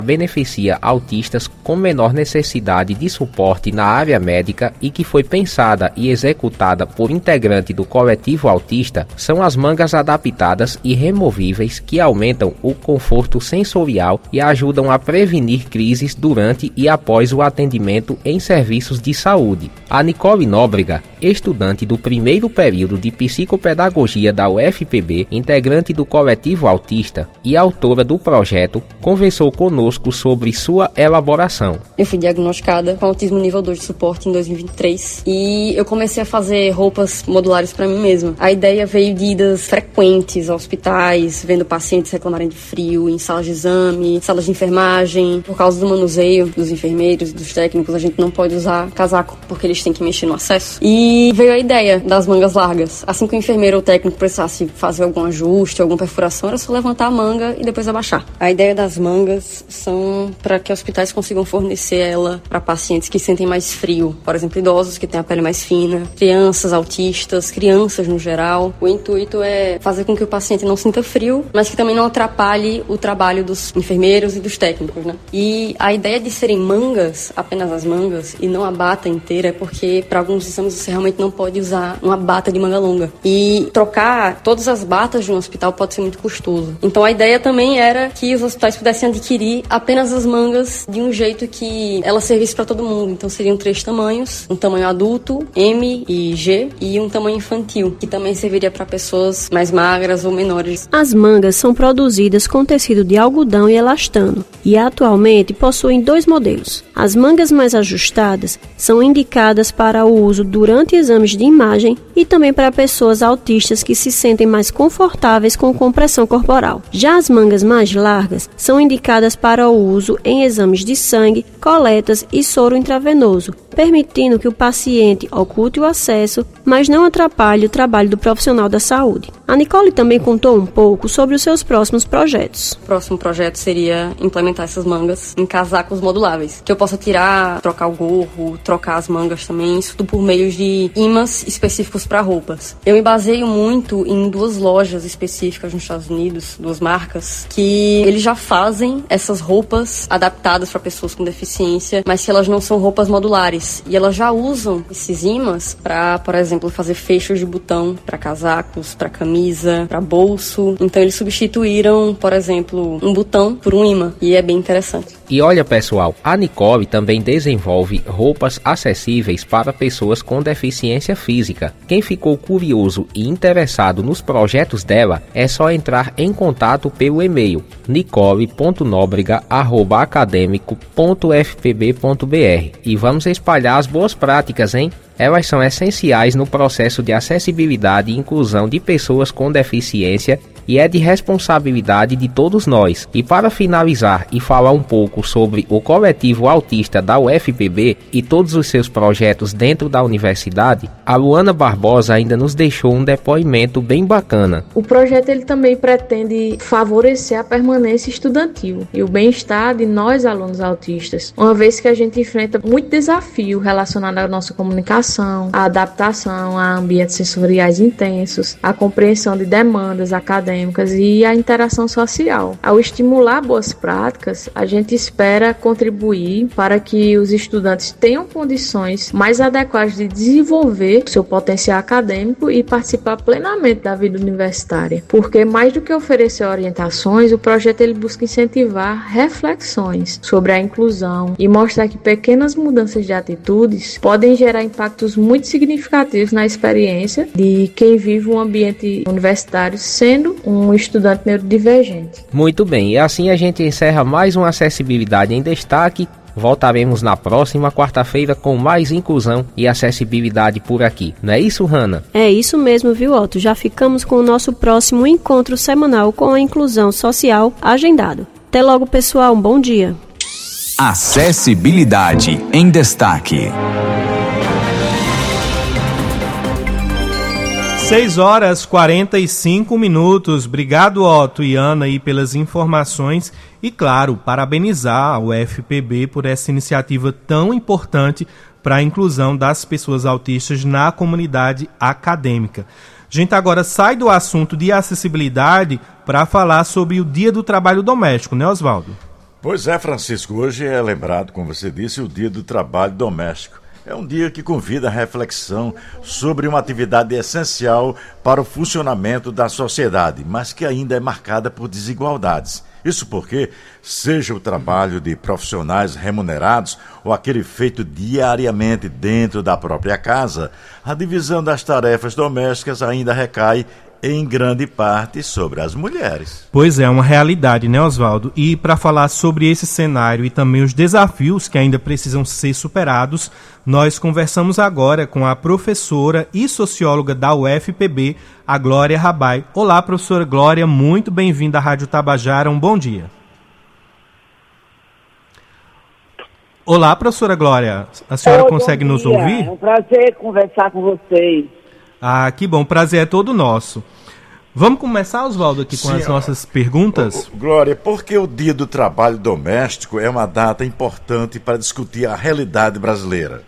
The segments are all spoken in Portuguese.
beneficia autistas com menor necessidade de suporte na área médica e que foi pensada e executada por integrante do coletivo autista são as mangas adaptadas e removíveis que aumentam o conforto sensorial e ajudam a prevenir crises durante e após o atendimento em serviços de saúde. A Nicole Nóbrega, estudante do primeiro período de psicopedagogia da UFPB, integrante do coletivo autista e autora do projeto, conversou conosco sobre sua elaboração. Eu fui diagnosticada com autismo nível 2 de suporte em 2023 e eu comecei a fazer roupas modulares para mim mesma. A ideia veio de idas frequentes a hospitais, vendo pacientes reclamarem de frio em salas de exame, salas de enfermagem. Por causa do manuseio dos enfermeiros e dos técnicos, a gente não pode usar casaco porque eles têm que mexer no acesso. E veio a ideia das mangas largas. Assim que o enfermeiro ou o técnico precisasse fazer algum ajuste, alguma perfuração, era só levantar a manga e depois abaixar. A ideia das mangas são para que hospitais consigam fornecer ela para pacientes que sentem mais frio. Por exemplo, idosos que têm a pele mais fina, crianças autistas, crianças no geral. O intuito é fazer com que o paciente não sinta frio, mas que também não atrapalhe o trabalho dos enfermeiros e dos técnicos, né? E a ideia de serem mangas, apenas as mangas, e não a bata inteira, é porque para alguns exames você realmente não pode usar uma bata de manga longa. E trocar todas as batas de um hospital pode ser muito custoso. Então a ideia também era que os hospitais pudessem adquirir apenas as mangas de um jeito que ela servisse para todo mundo. Então seriam 3 tamanhos, um tamanho adulto, M e G, e um tamanho infantil, que também serviria para pessoas mais magras ou menores. As mangas são produzidas com tecido de algodão e elastano e atualmente possuem 2 modelos. As mangas mais ajustadas são indicadas para o uso durante exames de imagem e também para pessoas autistas que se sentem mais confortáveis com compressão corporal. Já as mangas mais largas são indicadas para o uso em exames de sangue, coletas e soro intravenoso, permitindo que o paciente oculte o acesso, mas não atrapalhe o trabalho do profissional da saúde. A Nicole também contou um pouco sobre os seus próximos projetos. O próximo projeto seria implementar essas mangas em casacos moduláveis, que eu possa tirar, trocar o gorro, trocar as mangas também, isso tudo por meio de ímãs específicos para roupas. Eu me baseio muito em 2 lojas específicas nos Estados Unidos, 2 marcas, que eles já fazem essas roupas adaptadas para pessoas com deficiência, mas que elas não são roupas modulares. E elas já usam esses ímãs para, por exemplo, fazer fechos de botão para casacos, para camisa, para bolso. Então eles substituíram, por exemplo, um botão por um ímã. E é bem interessante. E olha, pessoal, a Nicole também desenvolve roupas acessíveis para pessoas com deficiência física. Quem ficou curioso e interessado nos projetos dela, é só entrar em contato pelo e-mail nicole.nobrega@academico.fpb.br e vamos espalhar as boas práticas, hein? Elas são essenciais no processo de acessibilidade e inclusão de pessoas com deficiência e é de responsabilidade de todos nós. E para finalizar e falar um pouco sobre o coletivo autista da UFPB e todos os seus projetos dentro da universidade, a Luana Barbosa ainda nos deixou um depoimento bem bacana. O projeto ele também pretende favorecer a permanência estudantil e o bem-estar de nós alunos autistas, uma vez que a gente enfrenta muito desafio relacionado à nossa comunicação, à adaptação a ambientes sensoriais intensos, à compreensão de demandas acadêmicas e a interação social. Ao estimular boas práticas, a gente espera contribuir para que os estudantes tenham condições mais adequadas de desenvolver seu potencial acadêmico e participar plenamente da vida universitária. Porque mais do que oferecer orientações, o projeto ele busca incentivar reflexões sobre a inclusão e mostrar que pequenas mudanças de atitudes podem gerar impactos muito significativos na experiência de quem vive um ambiente universitário sendo um estudante neurodivergente. Muito bem, e assim a gente encerra mais uma Acessibilidade em Destaque. Voltaremos na próxima quarta-feira com mais inclusão e acessibilidade por aqui. Não é isso, Hanna? É isso mesmo, viu, Otto? Já ficamos com o nosso próximo encontro semanal com a inclusão social agendado. Até logo, pessoal. Um bom dia. Acessibilidade em Destaque. 6h45. Obrigado, Otto e Ana, aí pelas informações. E, claro, parabenizar a UFPB por essa iniciativa tão importante para a inclusão das pessoas autistas na comunidade acadêmica. A gente agora sai do assunto de acessibilidade para falar sobre o Dia do Trabalho Doméstico, né, Oswaldo? Pois é, Francisco, hoje é lembrado, como você disse, o Dia do Trabalho Doméstico. É um dia que convida a reflexão sobre uma atividade essencial para o funcionamento da sociedade, mas que ainda é marcada por desigualdades. Isso porque, seja o trabalho de profissionais remunerados ou aquele feito diariamente dentro da própria casa, a divisão das tarefas domésticas ainda recai em grande parte sobre as mulheres. Pois é, uma realidade, né, Oswaldo? E para falar sobre esse cenário e também os desafios que ainda precisam ser superados, nós conversamos agora com a professora e socióloga da UFPB, a Glória Rabai. Olá, professora Glória, muito bem-vinda à Rádio Tabajara, um bom dia. Olá, professora Glória, a senhora consegue nos ouvir? É um prazer conversar com vocês. Ah, que bom, prazer é todo nosso. Vamos começar, Oswaldo, aqui com as nossas perguntas? Glória, por que o Dia do Trabalho Doméstico é uma data importante para discutir a realidade brasileira?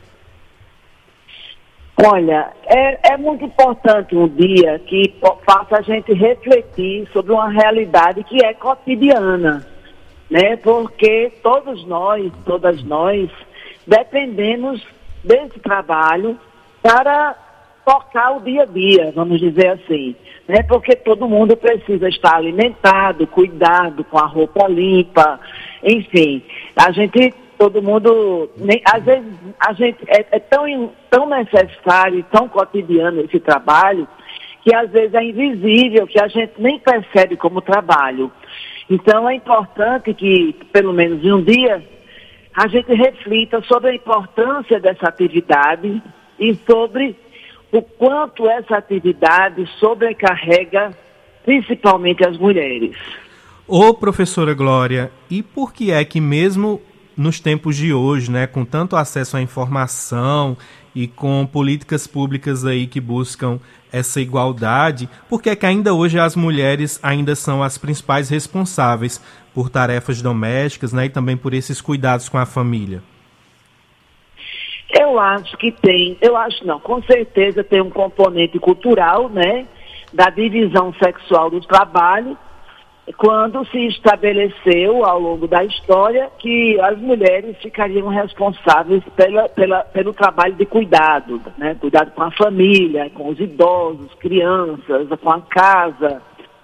Olha, é muito importante um dia que faça a gente refletir sobre uma realidade que é cotidiana, né? Porque todas nós dependemos desse trabalho para tocar o dia a dia, vamos dizer assim, né? Porque todo mundo precisa estar alimentado, cuidado, com a roupa limpa, enfim, todo mundo, às vezes a gente é tão necessário e tão cotidiano esse trabalho, que às vezes é invisível, que a gente nem percebe como trabalho. Então é importante que, pelo menos em um dia, a gente reflita sobre a importância dessa atividade e sobre o quanto essa atividade sobrecarrega principalmente as mulheres. Ô, professora Glória, e por que é que mesmo nos tempos de hoje, né, com tanto acesso à informação e com políticas públicas aí que buscam essa igualdade, por que é que ainda hoje as mulheres ainda são as principais responsáveis por tarefas domésticas, né, e também por esses cuidados com a família? Com certeza tem um componente cultural, né, da divisão sexual do trabalho, quando se estabeleceu ao longo da história que as mulheres ficariam responsáveis pelo trabalho de cuidado, né, cuidado com a família, com os idosos, crianças, com a casa.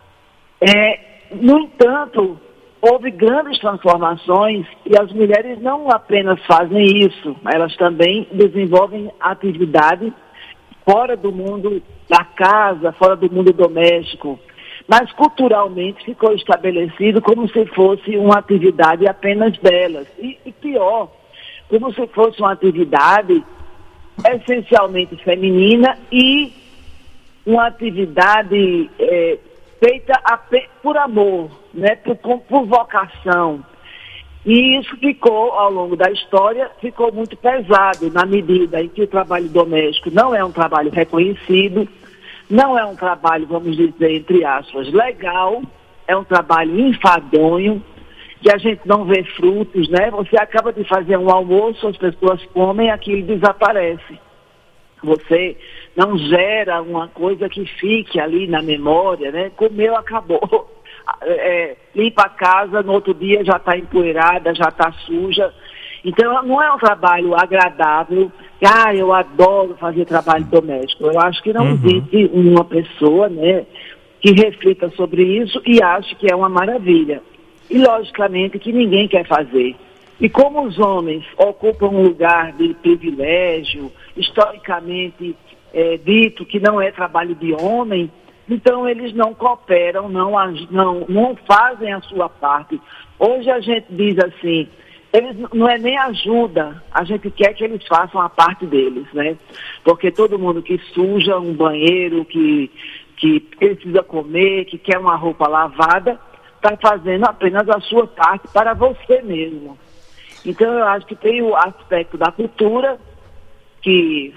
No entanto, houve grandes transformações e as mulheres não apenas fazem isso, elas também desenvolvem atividade fora do mundo da casa, fora do mundo doméstico. Mas culturalmente ficou estabelecido como se fosse uma atividade apenas delas. E pior, como se fosse uma atividade essencialmente feminina e uma atividade feita por amor, né, por vocação. E isso ficou, ao longo da história, ficou muito pesado na medida em que o trabalho doméstico não é um trabalho reconhecido, não é um trabalho, vamos dizer, entre aspas, legal, é um trabalho enfadonho, que a gente não vê frutos, né? Você acaba de fazer um almoço, as pessoas comem, aquilo desaparece. Você não gera uma coisa que fique ali na memória, né? Comeu, acabou. Limpa a casa, no outro dia já está empoeirada, já está suja. Então, não é um trabalho agradável. Eu adoro fazer trabalho doméstico. Eu acho que não existe uma pessoa, né, que reflita sobre isso e ache que é uma maravilha. E, logicamente, que ninguém quer fazer. E como os homens ocupam um lugar de privilégio, historicamente dito que não é trabalho de homem, então eles não cooperam, não fazem a sua parte. Hoje a gente diz assim, eles não é nem ajuda, a gente quer que eles façam a parte deles, né? Porque todo mundo que suja um banheiro, que precisa comer, que quer uma roupa lavada, está fazendo apenas a sua parte para você mesmo. Então eu acho que tem o aspecto da cultura que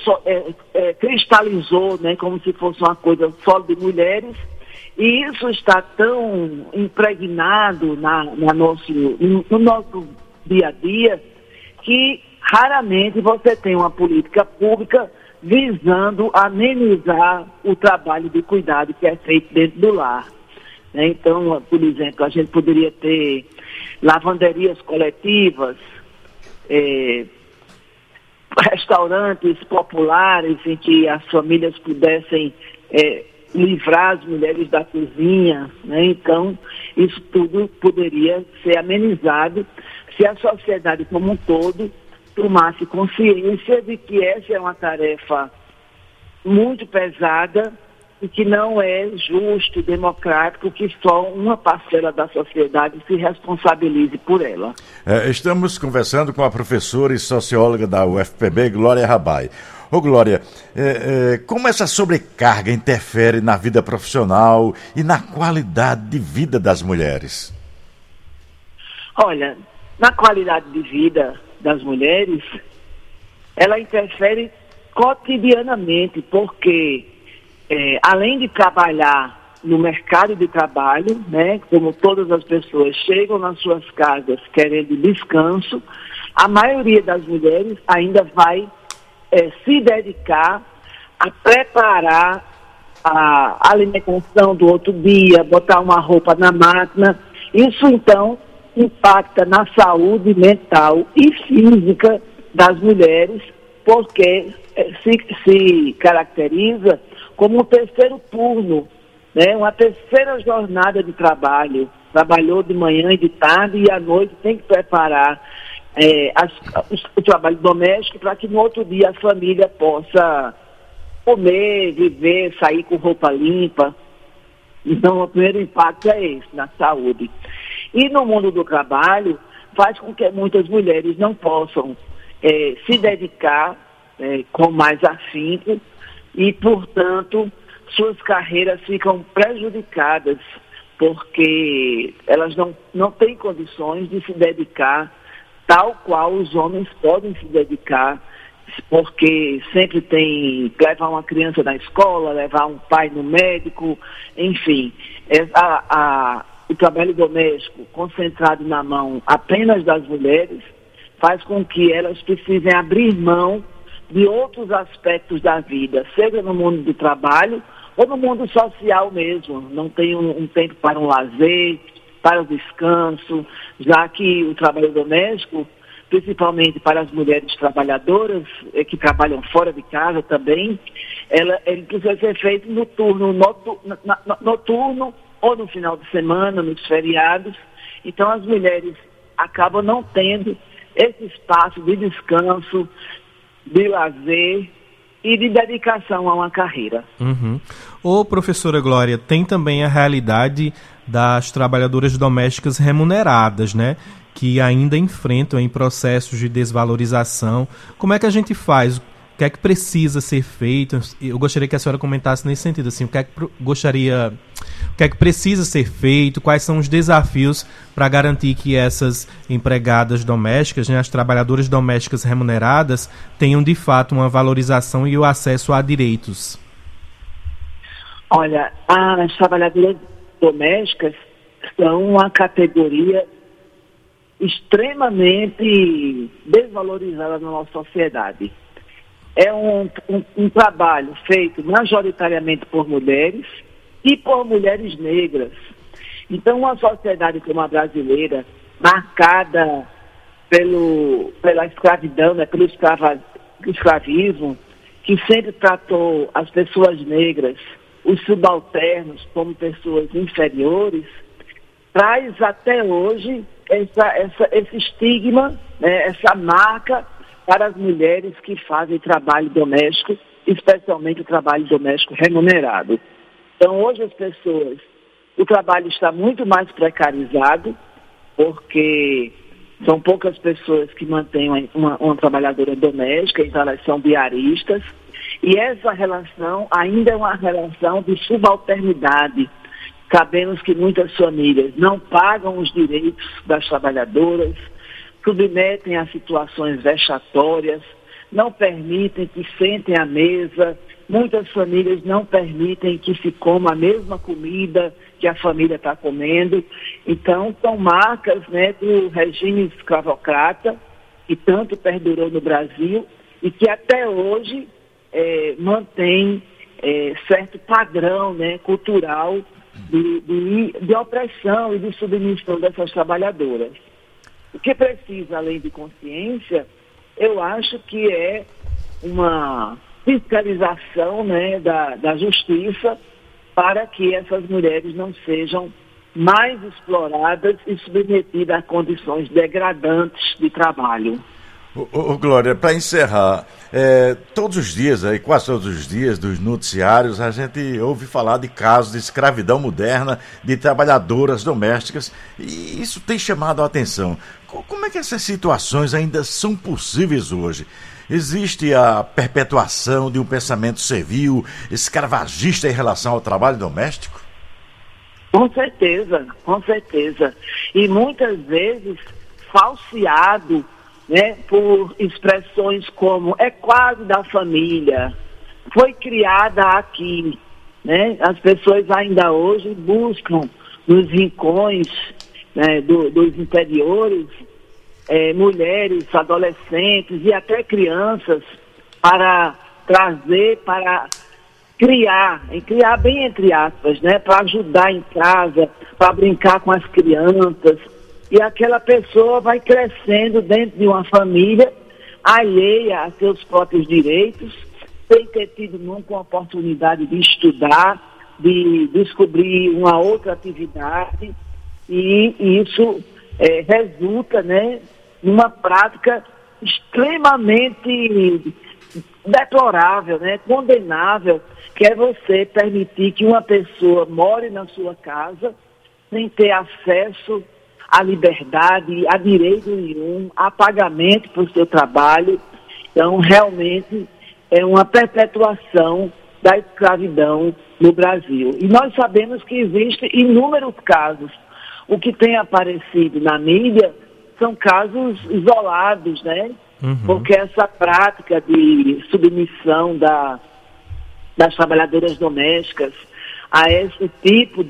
cristalizou, né, como se fosse uma coisa só de mulheres, e isso está tão impregnado no nosso dia a dia que raramente você tem uma política pública visando amenizar o trabalho de cuidado que é feito dentro do lar. Né? Então, por exemplo, a gente poderia ter lavanderias coletivas, restaurantes populares em que as famílias pudessem livrar as mulheres da cozinha, né? Então, isso tudo poderia ser amenizado se a sociedade como um todo tomasse consciência de que essa é uma tarefa muito pesada e que não é justo e democrático que só uma parcela da sociedade se responsabilize por ela. Estamos conversando com a professora e socióloga da UFPB, Glória Rabai. Ô Glória, como essa sobrecarga interfere na vida profissional e na qualidade de vida das mulheres? Olha, na qualidade de vida das mulheres, ela interfere cotidianamente, porque além de trabalhar no mercado de trabalho, né, como todas as pessoas chegam nas suas casas querendo descanso, a maioria das mulheres ainda vai se dedicar a preparar a alimentação do outro dia, botar uma roupa na máquina. Isso, então, impacta na saúde mental e física das mulheres, porque se caracteriza como um terceiro turno, né? Uma terceira jornada de trabalho. Trabalhou de manhã e de tarde e à noite tem que preparar o trabalho doméstico para que no outro dia a família possa comer, viver, sair com roupa limpa. Então, o primeiro impacto é esse, na saúde. E no mundo do trabalho, faz com que muitas mulheres não possam se dedicar com mais afinco e, portanto, suas carreiras ficam prejudicadas, porque elas não têm condições de se dedicar tal qual os homens podem se dedicar, porque sempre tem que levar uma criança na escola, levar um pai no médico, enfim. O trabalho doméstico concentrado na mão apenas das mulheres faz com que elas precisem abrir mão de outros aspectos da vida, seja no mundo do trabalho ou no mundo social mesmo. Não tem um tempo para um lazer, para o descanso, já que o trabalho doméstico, principalmente para as mulheres trabalhadoras, que trabalham fora de casa também, ele precisa ser feito no turno noturno ou no final de semana, nos feriados. Então as mulheres acabam não tendo esse espaço de descanso, de lazer e de dedicação a uma carreira. Uhum. Ô, professora Glória, tem também a realidade das trabalhadoras domésticas remuneradas, né? Que ainda enfrentam em processos de desvalorização. Como é que a gente faz? O que é que precisa ser feito? Eu gostaria que a senhora comentasse nesse sentido, assim, o que é que precisa ser feito, quais são os desafios para garantir que essas empregadas domésticas, né, as trabalhadoras domésticas remuneradas, tenham de fato uma valorização e o acesso a direitos? Olha, as trabalhadoras domésticas são uma categoria extremamente desvalorizada na nossa sociedade. É um trabalho feito majoritariamente por mulheres e por mulheres negras. Então, uma sociedade como a brasileira, marcada pela escravidão, né, pelo escravismo, que sempre tratou as pessoas negras, os subalternos, como pessoas inferiores, traz até hoje esse estigma, né, essa marca para as mulheres que fazem trabalho doméstico, especialmente o trabalho doméstico remunerado. Então, hoje o trabalho está muito mais precarizado, porque são poucas pessoas que mantêm uma trabalhadora doméstica, então elas são diaristas, e essa relação ainda é uma relação de subalternidade. Sabemos que muitas famílias não pagam os direitos das trabalhadoras, submetem a situações vexatórias, não permitem que sentem à mesa, muitas famílias não permitem que se coma a mesma comida que a família está comendo. Então, são marcas, né, do regime escravocrata, que tanto perdurou no Brasil e que até hoje mantém certo padrão, né, cultural de opressão e de submissão dessas trabalhadoras. O que precisa, além de consciência, eu acho que é uma fiscalização, né, da justiça para que essas mulheres não sejam mais exploradas e submetidas a condições degradantes de trabalho. Glória, para encerrar, todos os dias, quase todos os dias dos noticiários, a gente ouve falar de casos de escravidão moderna de trabalhadoras domésticas e isso tem chamado a atenção. Como é que essas situações ainda são possíveis hoje? Existe a perpetuação de um pensamento servil, escravagista em relação ao trabalho doméstico? Com certeza, com certeza. E muitas vezes falseado, né, por expressões como é quase da família, foi criada aqui, né? As pessoas ainda hoje buscam nos rincões, né, dos interiores, mulheres, adolescentes e até crianças para trazer, para criar bem entre aspas, né, para ajudar em casa, para brincar com as crianças. E aquela pessoa vai crescendo dentro de uma família alheia a seus próprios direitos, sem ter tido nunca uma oportunidade de estudar, de descobrir uma outra atividade, e isso resulta, né, numa prática extremamente deplorável, né, condenável, que é você permitir que uma pessoa more na sua casa sem ter acesso a liberdade, a direito nenhum, a pagamento por seu trabalho. Então, realmente, é uma perpetuação da escravidão no Brasil. E nós sabemos que existem inúmeros casos. O que tem aparecido na mídia são casos isolados, né? Porque essa prática de submissão das trabalhadoras domésticas a esse tipo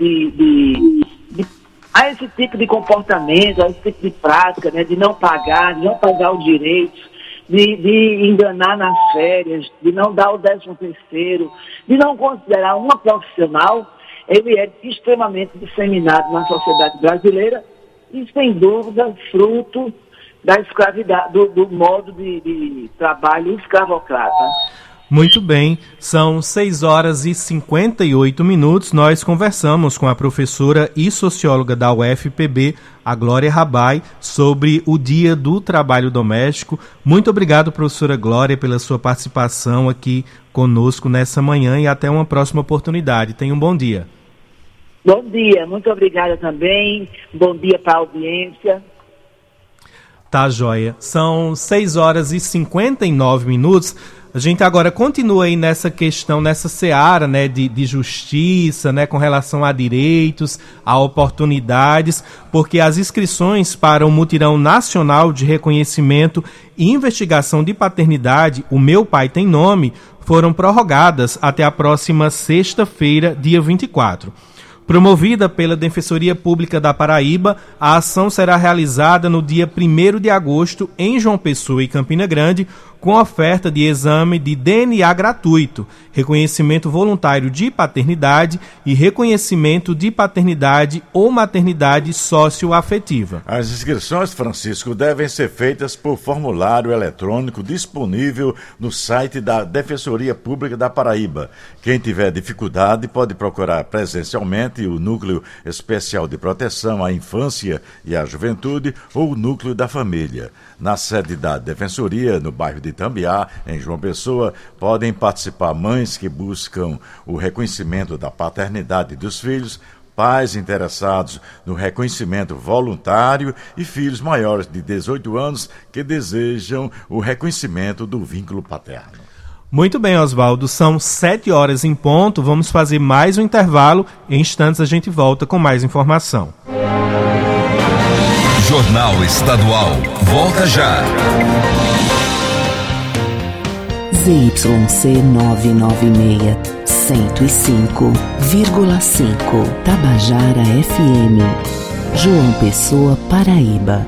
a esse tipo de comportamento, a esse tipo de prática, né, de não pagar os direitos, de enganar nas férias, de não dar o 13º, de não considerar uma profissional, ele é extremamente disseminado na sociedade brasileira e, sem dúvida, fruto da escravidão, do modo de trabalho escravocrata. Muito bem, são 6h58. Nós conversamos com a professora e socióloga da UFPB, a Glória Rabai, sobre o Dia do Trabalho Doméstico. Muito obrigado, professora Glória, pela sua participação aqui conosco nessa manhã e até uma próxima oportunidade. Tenha um bom dia. Bom dia, muito obrigada também. Bom dia para a audiência. Tá, joia. São 6h59. A gente agora continua aí nessa questão, nessa seara, né, de justiça, né, com relação a direitos, a oportunidades, porque as inscrições para o Mutirão Nacional de Reconhecimento e Investigação de Paternidade, O Meu Pai Tem Nome, foram prorrogadas até a próxima sexta-feira, dia 24. Promovida pela Defensoria Pública da Paraíba, a ação será realizada no dia 1º de agosto em João Pessoa e Campina Grande, com oferta de exame de DNA gratuito, reconhecimento voluntário de paternidade e reconhecimento de paternidade ou maternidade socioafetiva. As inscrições, Francisco, devem ser feitas por formulário eletrônico disponível no site da Defensoria Pública da Paraíba. Quem tiver dificuldade pode procurar presencialmente o Núcleo Especial de Proteção à Infância e à Juventude ou o Núcleo da Família. Na sede da Defensoria, no bairro de Itambiá, em João Pessoa, podem participar mães que buscam o reconhecimento da paternidade dos filhos, pais interessados no reconhecimento voluntário e filhos maiores de 18 anos que desejam o reconhecimento do vínculo paterno. Muito bem, Oswaldo, são 7h em ponto, vamos fazer mais um intervalo, em instantes a gente volta com mais informação. Jornal Estadual, volta já. ZYC 996, 105,5, Tabajara FM, João Pessoa, Paraíba.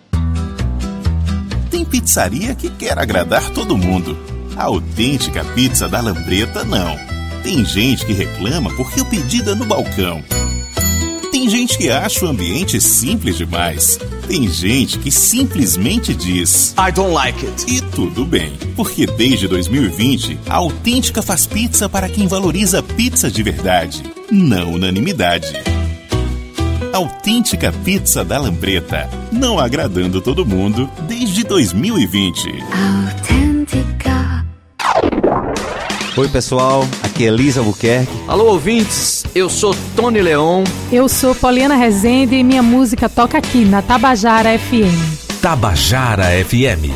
Tem pizzaria que quer agradar todo mundo. A autêntica pizza da Lambreta, não. Tem gente que reclama porque o pedido é no balcão. Tem gente que acha o ambiente simples demais. Tem gente que simplesmente diz I don't like it. E tudo bem, porque desde 2020, a Autêntica faz pizza para quem valoriza pizza de verdade, não unanimidade. Autêntica Pizza da Lambreta, não agradando todo mundo desde 2020. Autêntica. Oi pessoal, aqui é Elisa Albuquerque. Alô ouvintes, eu sou Tony Leon. Eu sou Poliana Rezende e minha música toca aqui na Tabajara FM. Tabajara FM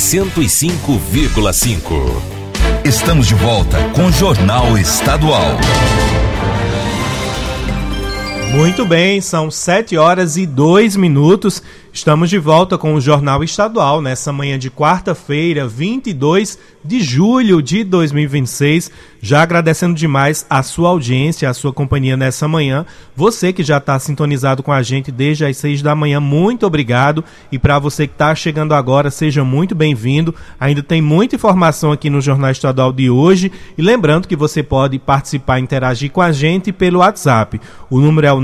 105,5. Estamos de volta com o Jornal Estadual. Muito bem, são 7h02. Estamos de volta com o Jornal Estadual nessa manhã de quarta-feira, 22 de julho de 2026. Já agradecendo demais a sua audiência, a sua companhia nessa manhã. Você que já está sintonizado com a gente desde as 6 da manhã, muito obrigado. E para você que está chegando agora, seja muito bem-vindo. Ainda tem muita informação aqui no Jornal Estadual de hoje. E lembrando que você pode participar e interagir com a gente pelo WhatsApp. O número é o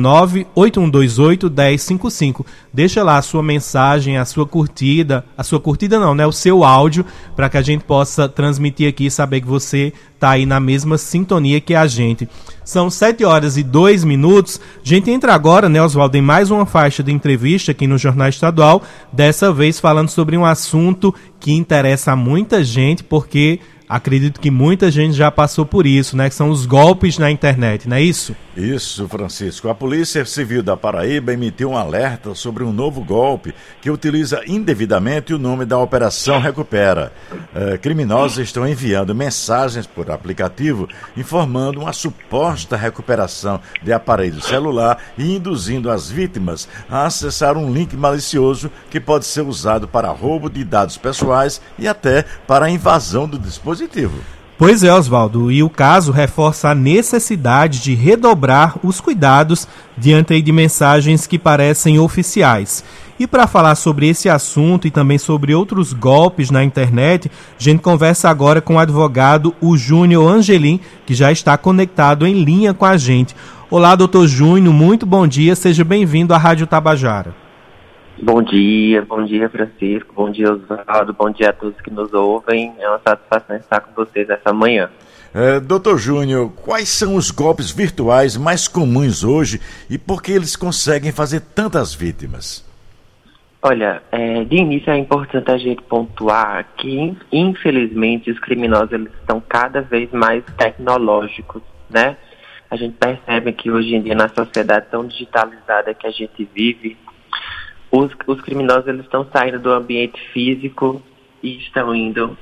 981281055. Deixa lá a sua mensagem, a sua curtida não, né? O seu áudio, para que a gente possa transmitir aqui e saber que você está aí na mesma sintonia que a gente. São 7h02. A gente entra agora, né, Oswaldo, em mais uma faixa de entrevista aqui no Jornal Estadual, dessa vez falando sobre um assunto que interessa a muita gente, porque acredito que muita gente já passou por isso, né? Que são os golpes na internet, não é isso? Isso, Francisco. A Polícia Civil da Paraíba emitiu um alerta sobre um novo golpe que utiliza indevidamente o nome da Operação Recupera. Criminosos estão enviando mensagens por aplicativo informando uma suposta recuperação de aparelho celular e induzindo as vítimas a acessar um link malicioso que pode ser usado para roubo de dados pessoais e até para a invasão do dispositivo. Pois é, Oswaldo, e o caso reforça a necessidade de redobrar os cuidados diante de mensagens que parecem oficiais. E para falar sobre esse assunto e também sobre outros golpes na internet, a gente conversa agora com o advogado Júnior Angelim, que já está conectado em linha com a gente. Olá, doutor Júnior, muito bom dia, seja bem-vindo à Rádio Tabajara. Bom dia Francisco, bom dia Oswaldo, bom dia a todos que nos ouvem, é uma satisfação estar com vocês essa manhã. Doutor Júnior, quais são os golpes virtuais mais comuns hoje e por que eles conseguem fazer tantas vítimas? Olha, de início é importante a gente pontuar que, infelizmente, os criminosos eles estão cada vez mais tecnológicos, né? A gente percebe que hoje em dia, na sociedade tão digitalizada que a gente vive, os criminosos eles estão saindo do ambiente físico e estão indo...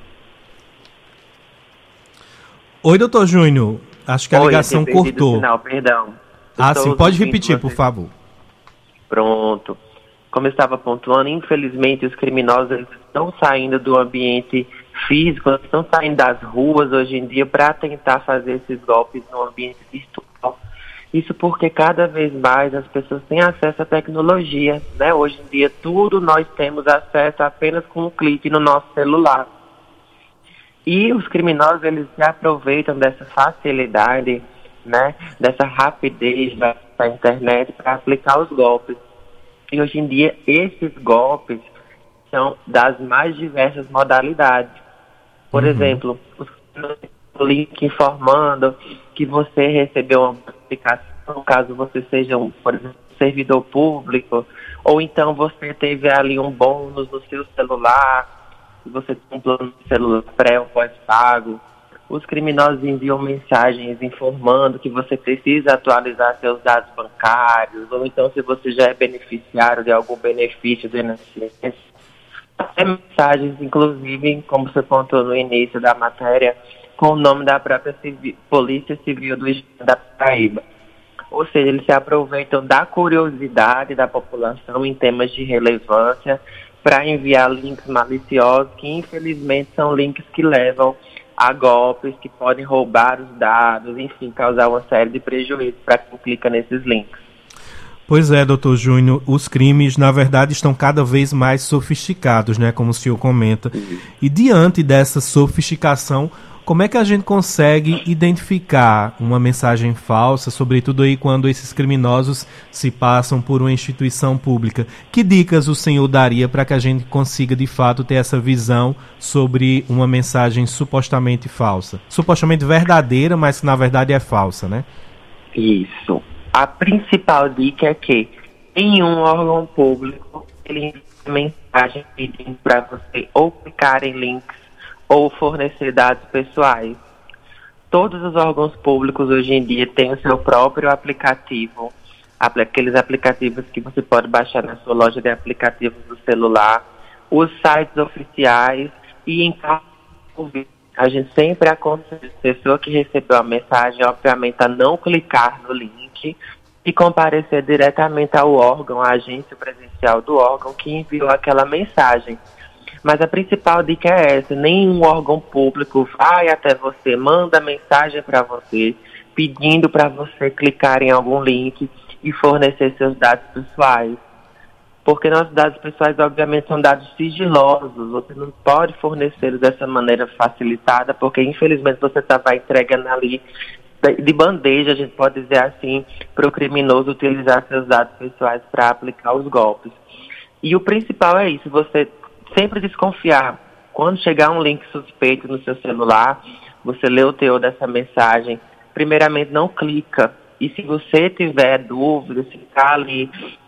Oi, doutor Júnior. Acho que a ligação cortou. Sinal, perdão. Sim, pode repetir, por favor. Pronto. Como eu estava pontuando, infelizmente os criminosos eles estão saindo do ambiente físico, eles estão saindo das ruas hoje em dia para tentar fazer esses golpes no ambiente virtual. Isso porque cada vez mais as pessoas têm acesso à tecnologia, né? Hoje em dia tudo nós temos acesso apenas com um clique no nosso celular. E os criminosos eles se aproveitam dessa facilidade, né? Dessa rapidez da internet para aplicar os golpes. E hoje em dia esses golpes são das mais diversas modalidades. Por exemplo, o link informando que você recebeu uma notificação, caso você seja por exemplo, servidor público, ou então você teve ali um bônus no seu celular, você tem um plano de celular pré ou pós-pago. Os criminosos enviam mensagens informando que você precisa atualizar seus dados bancários, ou então se você já é beneficiário de algum benefício do INSS. Até mensagens, inclusive, como você pontuou no início da matéria, com o nome da própria Polícia Civil do Estado da Paraíba. Ou seja, eles se aproveitam da curiosidade da população em temas de relevância para enviar links maliciosos que, infelizmente, são links que levam a golpes, que podem roubar os dados, enfim, causar uma série de prejuízos para quem clica nesses links. Pois é, doutor Júnior, os crimes, na verdade, estão cada vez mais sofisticados, né, como o senhor comenta. E diante dessa sofisticação, como é que a gente consegue identificar uma mensagem falsa, sobretudo aí quando esses criminosos se passam por uma instituição pública? Que dicas o senhor daria para que a gente consiga, de fato, ter essa visão sobre uma mensagem supostamente falsa? Supostamente verdadeira, mas que na verdade é falsa, né? Isso. A principal dica é que em um órgão público ele envia mensagem pedindo para você ou clicar em links ou fornecer dados pessoais. Todos os órgãos públicos hoje em dia têm o seu próprio aplicativo, aqueles aplicativos que você pode baixar na sua loja de aplicativos do celular, os sites oficiais e em caso a gente sempre aconselha a pessoa que recebeu a mensagem, obviamente, a não clicar no link e comparecer diretamente ao órgão, à agência presencial do órgão que enviou aquela mensagem. Mas a principal dica é essa: nenhum órgão público vai até você, manda mensagem para você, pedindo para você clicar em algum link e fornecer seus dados pessoais. Porque nossos dados pessoais, obviamente, são dados sigilosos, você não pode fornecê-los dessa maneira facilitada, porque, infelizmente, você vai entregando ali de bandeja, a gente pode dizer assim, para o criminoso utilizar seus dados pessoais para aplicar os golpes. E o principal é isso, você sempre desconfiar. Quando chegar um link suspeito no seu celular, você lê o teor dessa mensagem, primeiramente não clica. E se você tiver dúvida, se está ali,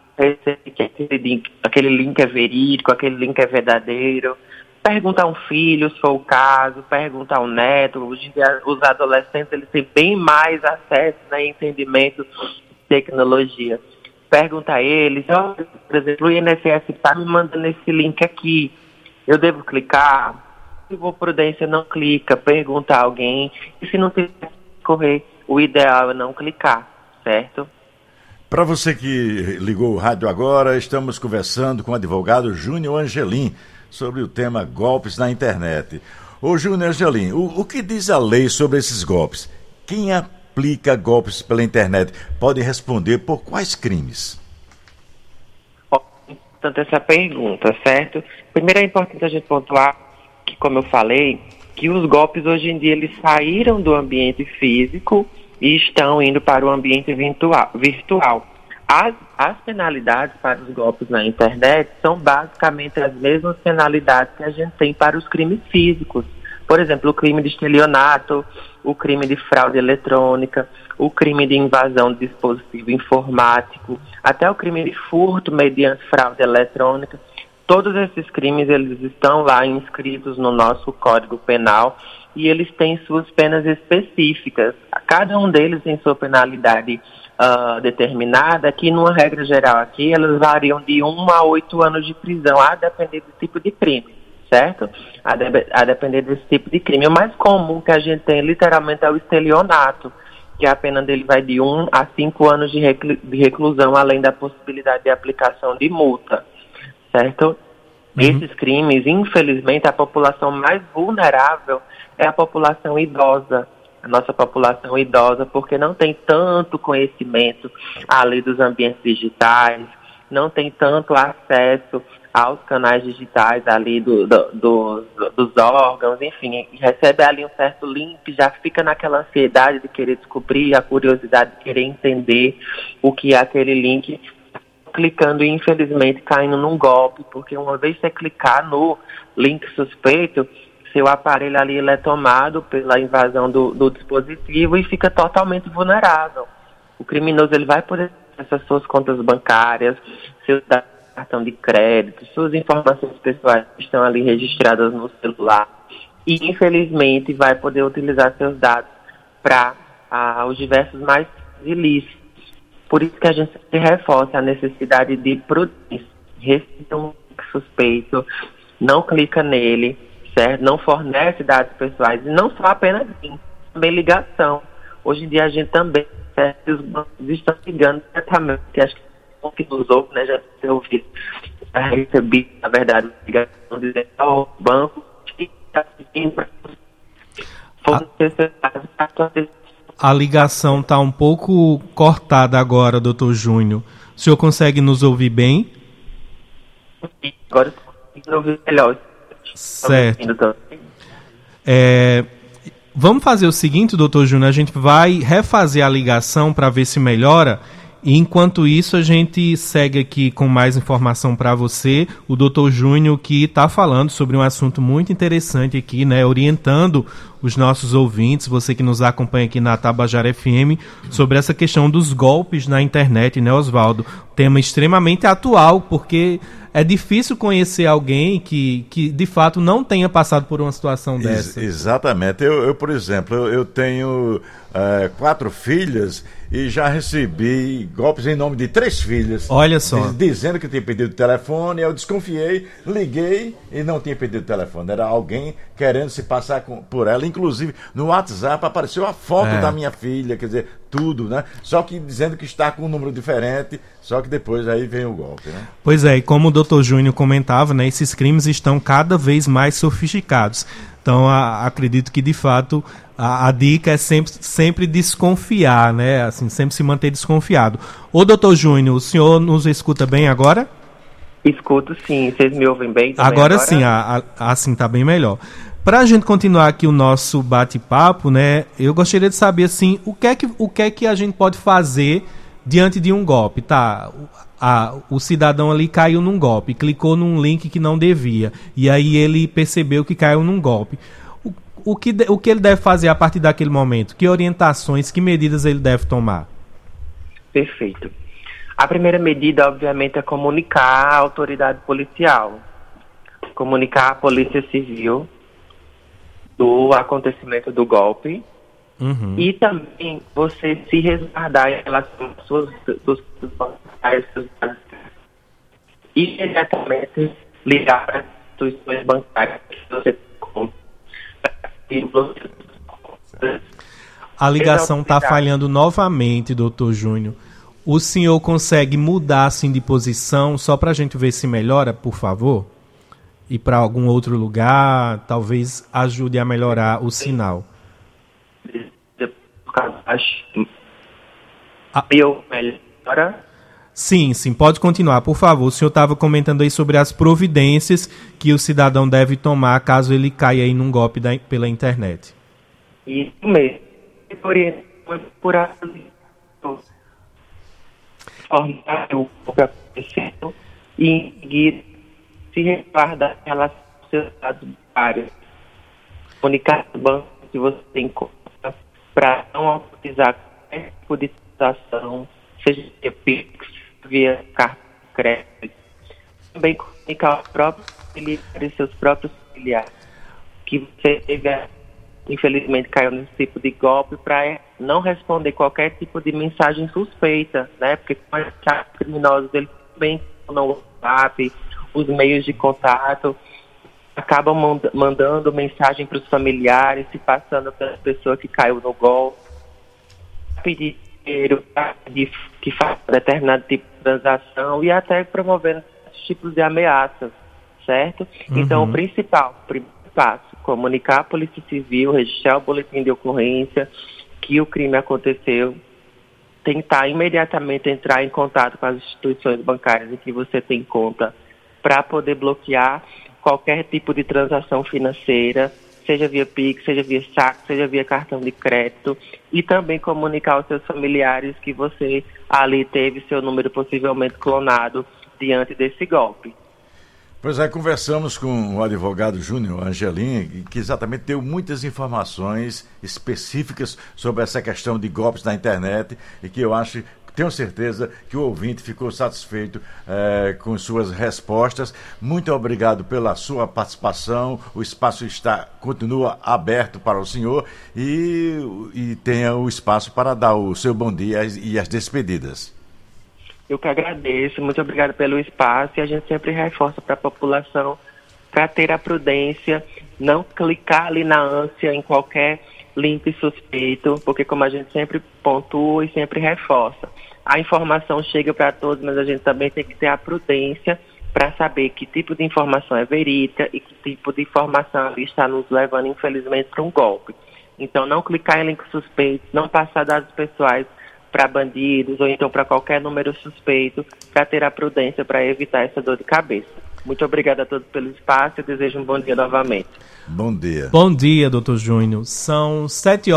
que aquele link é verídico, aquele link é verdadeiro, pergunta a um filho, se for o caso, pergunta ao neto. Hoje em dia, os adolescentes eles têm bem mais acesso, né, entendimento de tecnologia. Pergunta a eles, por exemplo, o INSS está me mandando esse link aqui, eu devo clicar? Se for prudência, não clica, pergunta a alguém, e se não tiver que correr, o ideal é não clicar, certo? Para você que ligou o rádio agora, estamos conversando com o advogado Júnior Angelim sobre o tema golpes na internet. Ô Júnior Angelim, o que diz a lei sobre esses golpes? Quem aplica golpes pela internet pode responder por quais crimes? Portanto, essa pergunta, certo? Primeiro é importante a gente pontuar que, como eu falei, que os golpes hoje em dia eles saíram do ambiente físico e estão indo para o ambiente virtual. As penalidades para os golpes na internet são basicamente as mesmas penalidades que a gente tem para os crimes físicos. Por exemplo, o crime de estelionato, o crime de fraude eletrônica, o crime de invasão de dispositivo informático, até o crime de furto mediante fraude eletrônica. Todos esses crimes eles estão lá inscritos no nosso Código Penal e eles têm suas penas específicas. Cada um deles tem sua penalidade determinada, que numa regra geral aqui, elas variam de 1 a 8 anos de prisão, a depender do tipo de crime, certo? A depender desse tipo de crime. O mais comum que a gente tem, literalmente, é o estelionato, que a pena dele vai de 1 a 5 anos de reclusão, além da possibilidade de aplicação de multa, certo? Esses crimes, infelizmente, a população mais vulnerável é a população idosa, a nossa população idosa, porque não tem tanto conhecimento ali dos ambientes digitais, não tem tanto acesso aos canais digitais ali dos órgãos, enfim, recebe ali um certo link, já fica naquela ansiedade de querer descobrir, a curiosidade de querer entender o que é aquele link, clicando e infelizmente caindo num golpe, porque uma vez você clicar no link suspeito, seu aparelho ali ele é tomado pela invasão do dispositivo e fica totalmente vulnerável. O criminoso ele vai poder acessar suas contas bancárias, seu cartão de crédito, suas informações pessoais que estão ali registradas no celular e infelizmente vai poder utilizar seus dados para os diversos mais ilícitos. Por isso que a gente se reforça a necessidade de prudência. Receba um suspeito, não clica nele, certo? Não fornece dados pessoais, e não só apenas link, também ligação. Hoje em dia a gente também, certo? Os bancos estão ligando diretamente, que acho que nos ouve, né? Já ter ouvido, já recebi, na verdade, ligação dizendo ao banco que está pedindo para fornecer seus dados A ligação está um pouco cortada agora, doutor Júnior. O senhor consegue nos ouvir bem? Agora eu ouvi melhor. Certo. Vamos fazer o seguinte, doutor Júnior, a gente vai refazer a ligação para ver se melhora. E enquanto isso, a gente segue aqui com mais informação para você. O doutor Júnior, que está falando sobre um assunto muito interessante aqui, né? Orientando os nossos ouvintes, você que nos acompanha aqui na Tabajara FM, sobre essa questão dos golpes na internet, né, Oswaldo? Tema extremamente atual, porque é difícil conhecer alguém que de fato não tenha passado por uma situação dessa. Exatamente. Eu, por exemplo, eu tenho 4 filhas e já recebi golpes em nome de 3 filhas. Olha só. Dizendo que tinha perdido o telefone, eu desconfiei, liguei e não tinha perdido o telefone. Era alguém querendo se passar por ela. Inclusive, no WhatsApp apareceu a foto da minha filha, quer dizer, tudo, né? Só que dizendo que está com um número diferente, só que depois aí vem o golpe, né? Pois é, e como o doutor Júnior comentava, né, esses crimes estão cada vez mais sofisticados. Então, acredito que, de fato, a dica é sempre desconfiar, né? Assim, sempre se manter desconfiado. Ô, doutor Júnior, o senhor nos escuta bem agora? Escuto, sim. Vocês me ouvem bem também agora? Sim, assim tá bem melhor. Para a gente continuar aqui o nosso bate-papo, né? Eu gostaria de saber, assim, o que é que a gente pode fazer diante de um golpe, tá? O cidadão ali caiu num golpe, clicou num link que não devia, e aí ele percebeu que caiu num golpe. O que ele deve fazer a partir daquele momento? Que orientações, que medidas ele deve tomar? Perfeito. A primeira medida, obviamente, é comunicar à autoridade policial, comunicar à Polícia Civil do acontecimento do golpe. Uhum. E também você se resguardar em relação às suas e imediatamente ligar para as instituições bancárias que você compra. A ligação está falhando novamente, doutor Júnior. O senhor consegue mudar assim de posição só para a gente ver se melhora, por favor? Ir para algum outro lugar, talvez ajude a melhorar o sinal. Sim, pode continuar, por favor. O senhor estava comentando aí sobre as providências que o cidadão deve tomar caso ele caia aí num golpe pela internet. Isso mesmo. Formar o golpe acontecendo e em seguida se resguardar em relação aos seus dados bancários. Comunicar ao banco que você tem conta para não autorizar qualquer tipo de transação, seja via Pix, via cartão de crédito. Também comunicar aos próprios familiares, seus próprios familiares, que você infelizmente caiu nesse tipo de golpe, para não responder qualquer tipo de mensagem suspeita, né? Porque com os criminosos, eles também no WhatsApp, os meios de contato, acabam mandando mensagem para os familiares, se passando pela pessoa que caiu no golpe, pedir dinheiro, que faça determinado tipo de transação e até promovendo tipos de ameaças, certo? Uhum. Então, o primeiro passo, comunicar à Polícia Civil, registrar o boletim de ocorrência que o crime aconteceu, tentar imediatamente entrar em contato com as instituições bancárias em que você tem conta para poder bloquear qualquer tipo de transação financeira, seja via Pix, seja via saque, seja via cartão de crédito, e também comunicar aos seus familiares que você ali teve seu número possivelmente clonado diante desse golpe. Pois é, conversamos com o advogado Júnior Angelim, que exatamente deu muitas informações específicas sobre essa questão de golpes na internet e que eu tenho certeza que o ouvinte ficou satisfeito com suas respostas. Muito obrigado pela sua participação. O espaço continua aberto para o senhor e tenha o espaço para dar o seu bom dia e as despedidas. Eu que agradeço, muito obrigado pelo espaço, e a gente sempre reforça para a população para ter a prudência, não clicar ali na ânsia em qualquer link suspeito, porque como a gente sempre pontua e sempre reforça, a informação chega para todos, mas a gente também tem que ter a prudência para saber que tipo de informação é verídica e que tipo de informação ali está nos levando, infelizmente, para um golpe. Então, não clicar em links suspeitos, não passar dados pessoais para bandidos ou então para qualquer número suspeito, para ter a prudência para evitar essa dor de cabeça. Muito obrigado a todos pelo espaço e desejo um bom dia novamente. Bom dia. Bom dia, doutor Júnior. São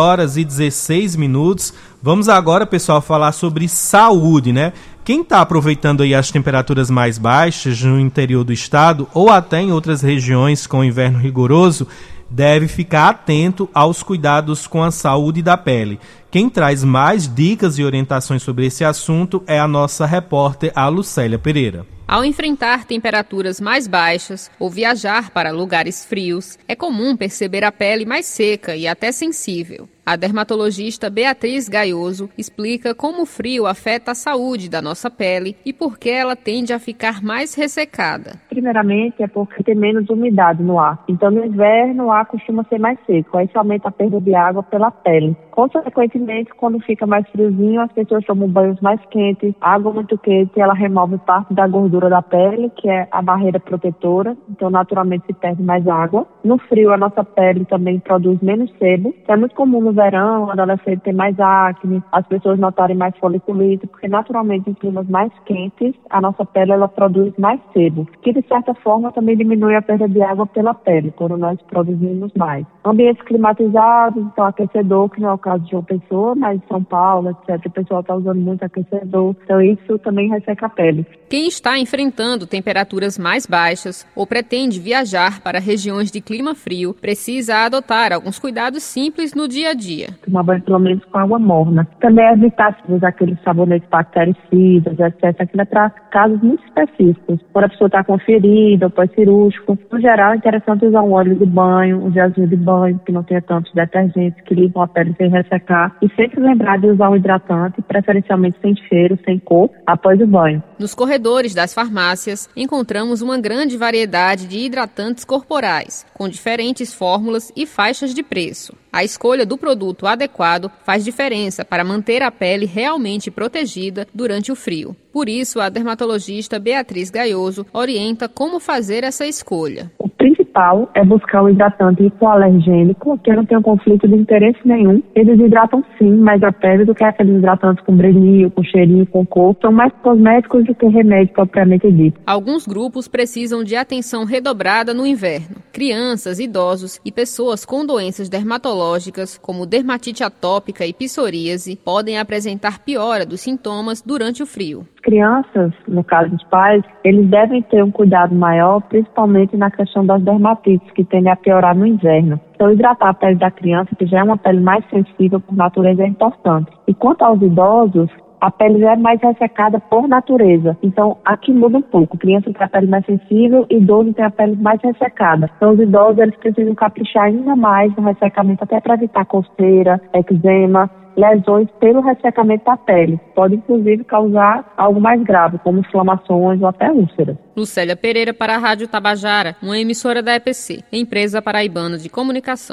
7h16. Vamos agora, pessoal, falar sobre saúde, né? Quem está aproveitando aí as temperaturas mais baixas no interior do estado ou até em outras regiões com inverno rigoroso, deve ficar atento aos cuidados com a saúde da pele. Quem traz mais dicas e orientações sobre esse assunto é a nossa repórter, a Lucélia Pereira. Ao enfrentar temperaturas mais baixas ou viajar para lugares frios, é comum perceber a pele mais seca e até sensível. A dermatologista Beatriz Gaioso explica como o frio afeta a saúde da nossa pele e por que ela tende a ficar mais ressecada. Primeiramente, é porque tem menos umidade no ar. Então, no inverno, o ar costuma ser mais seco. Aí, isso aumenta a perda de água pela pele. Consequentemente, quando fica mais friozinho, as pessoas tomam banhos mais quentes. A água muito quente, ela remove parte da gordura da pele, que é a barreira protetora. Então, naturalmente, se perde mais água. No frio, a nossa pele também produz menos sebo. Então, é muito comum no verão, o adolescente ter mais acne, as pessoas notarem mais foliculite, porque naturalmente em climas mais quentes, a nossa pele ela produz mais sebo, que de certa forma também diminui a perda de água pela pele, quando nós produzimos mais. Ambientes climatizados, então aquecedor, que não é o caso de João Pessoa, mas São Paulo, etc. O pessoal está usando muito aquecedor, então isso também resseca a pele. Quem está enfrentando temperaturas mais baixas ou pretende viajar para regiões de clima frio, precisa adotar alguns cuidados simples no dia a dia. Tomar banho pelo menos com água morna. Também evitar usar aqueles sabonetes bactericidas, etc. Aquilo é para casos muito específicos. Quando a pessoa está com ferida ou pós-cirúrgico, no geral é interessante usar um óleo de banho, um gelzinho de banho, que não tenha tantos detergentes, que limpam a pele sem ressecar. E sempre lembrar de usar um hidratante, preferencialmente sem cheiro, sem cor, após o banho. Nos corredores das farmácias, encontramos uma grande variedade de hidratantes corporais, com diferentes fórmulas e faixas de preço. A escolha do produto adequado faz diferença para manter a pele realmente protegida durante o frio. Por isso, a dermatologista Beatriz Gaioso orienta como fazer essa escolha. O principal é buscar um hidratante hipoalergênico, que não tem conflito de interesse nenhum. Eles hidratam sim mais a pele do que aqueles hidratantes com brilhinho, com cheirinho, com cor. São mais cosméticos do que remédio propriamente dito. Alguns grupos precisam de atenção redobrada no inverno. Crianças, idosos e pessoas com doenças dermatológicas, como dermatite atópica e psoríase, podem apresentar piora dos sintomas durante o frio. Crianças, no caso dos pais, eles devem ter um cuidado maior, principalmente na questão das dermatites, que tendem a piorar no inverno. Então, hidratar a pele da criança, que já é uma pele mais sensível por natureza, é importante. E quanto aos idosos, a pele já é mais ressecada por natureza. Então, aqui muda um pouco. Criança tem a pele mais sensível, idoso tem a pele mais ressecada. Então, os idosos eles precisam caprichar ainda mais no ressecamento, até para evitar coceira, eczema, lesões pelo ressecamento da pele. Pode, inclusive, causar algo mais grave, como inflamações ou até úlceras. Lucélia Pereira para a Rádio Tabajara, uma emissora da EPC, empresa paraibana de comunicação.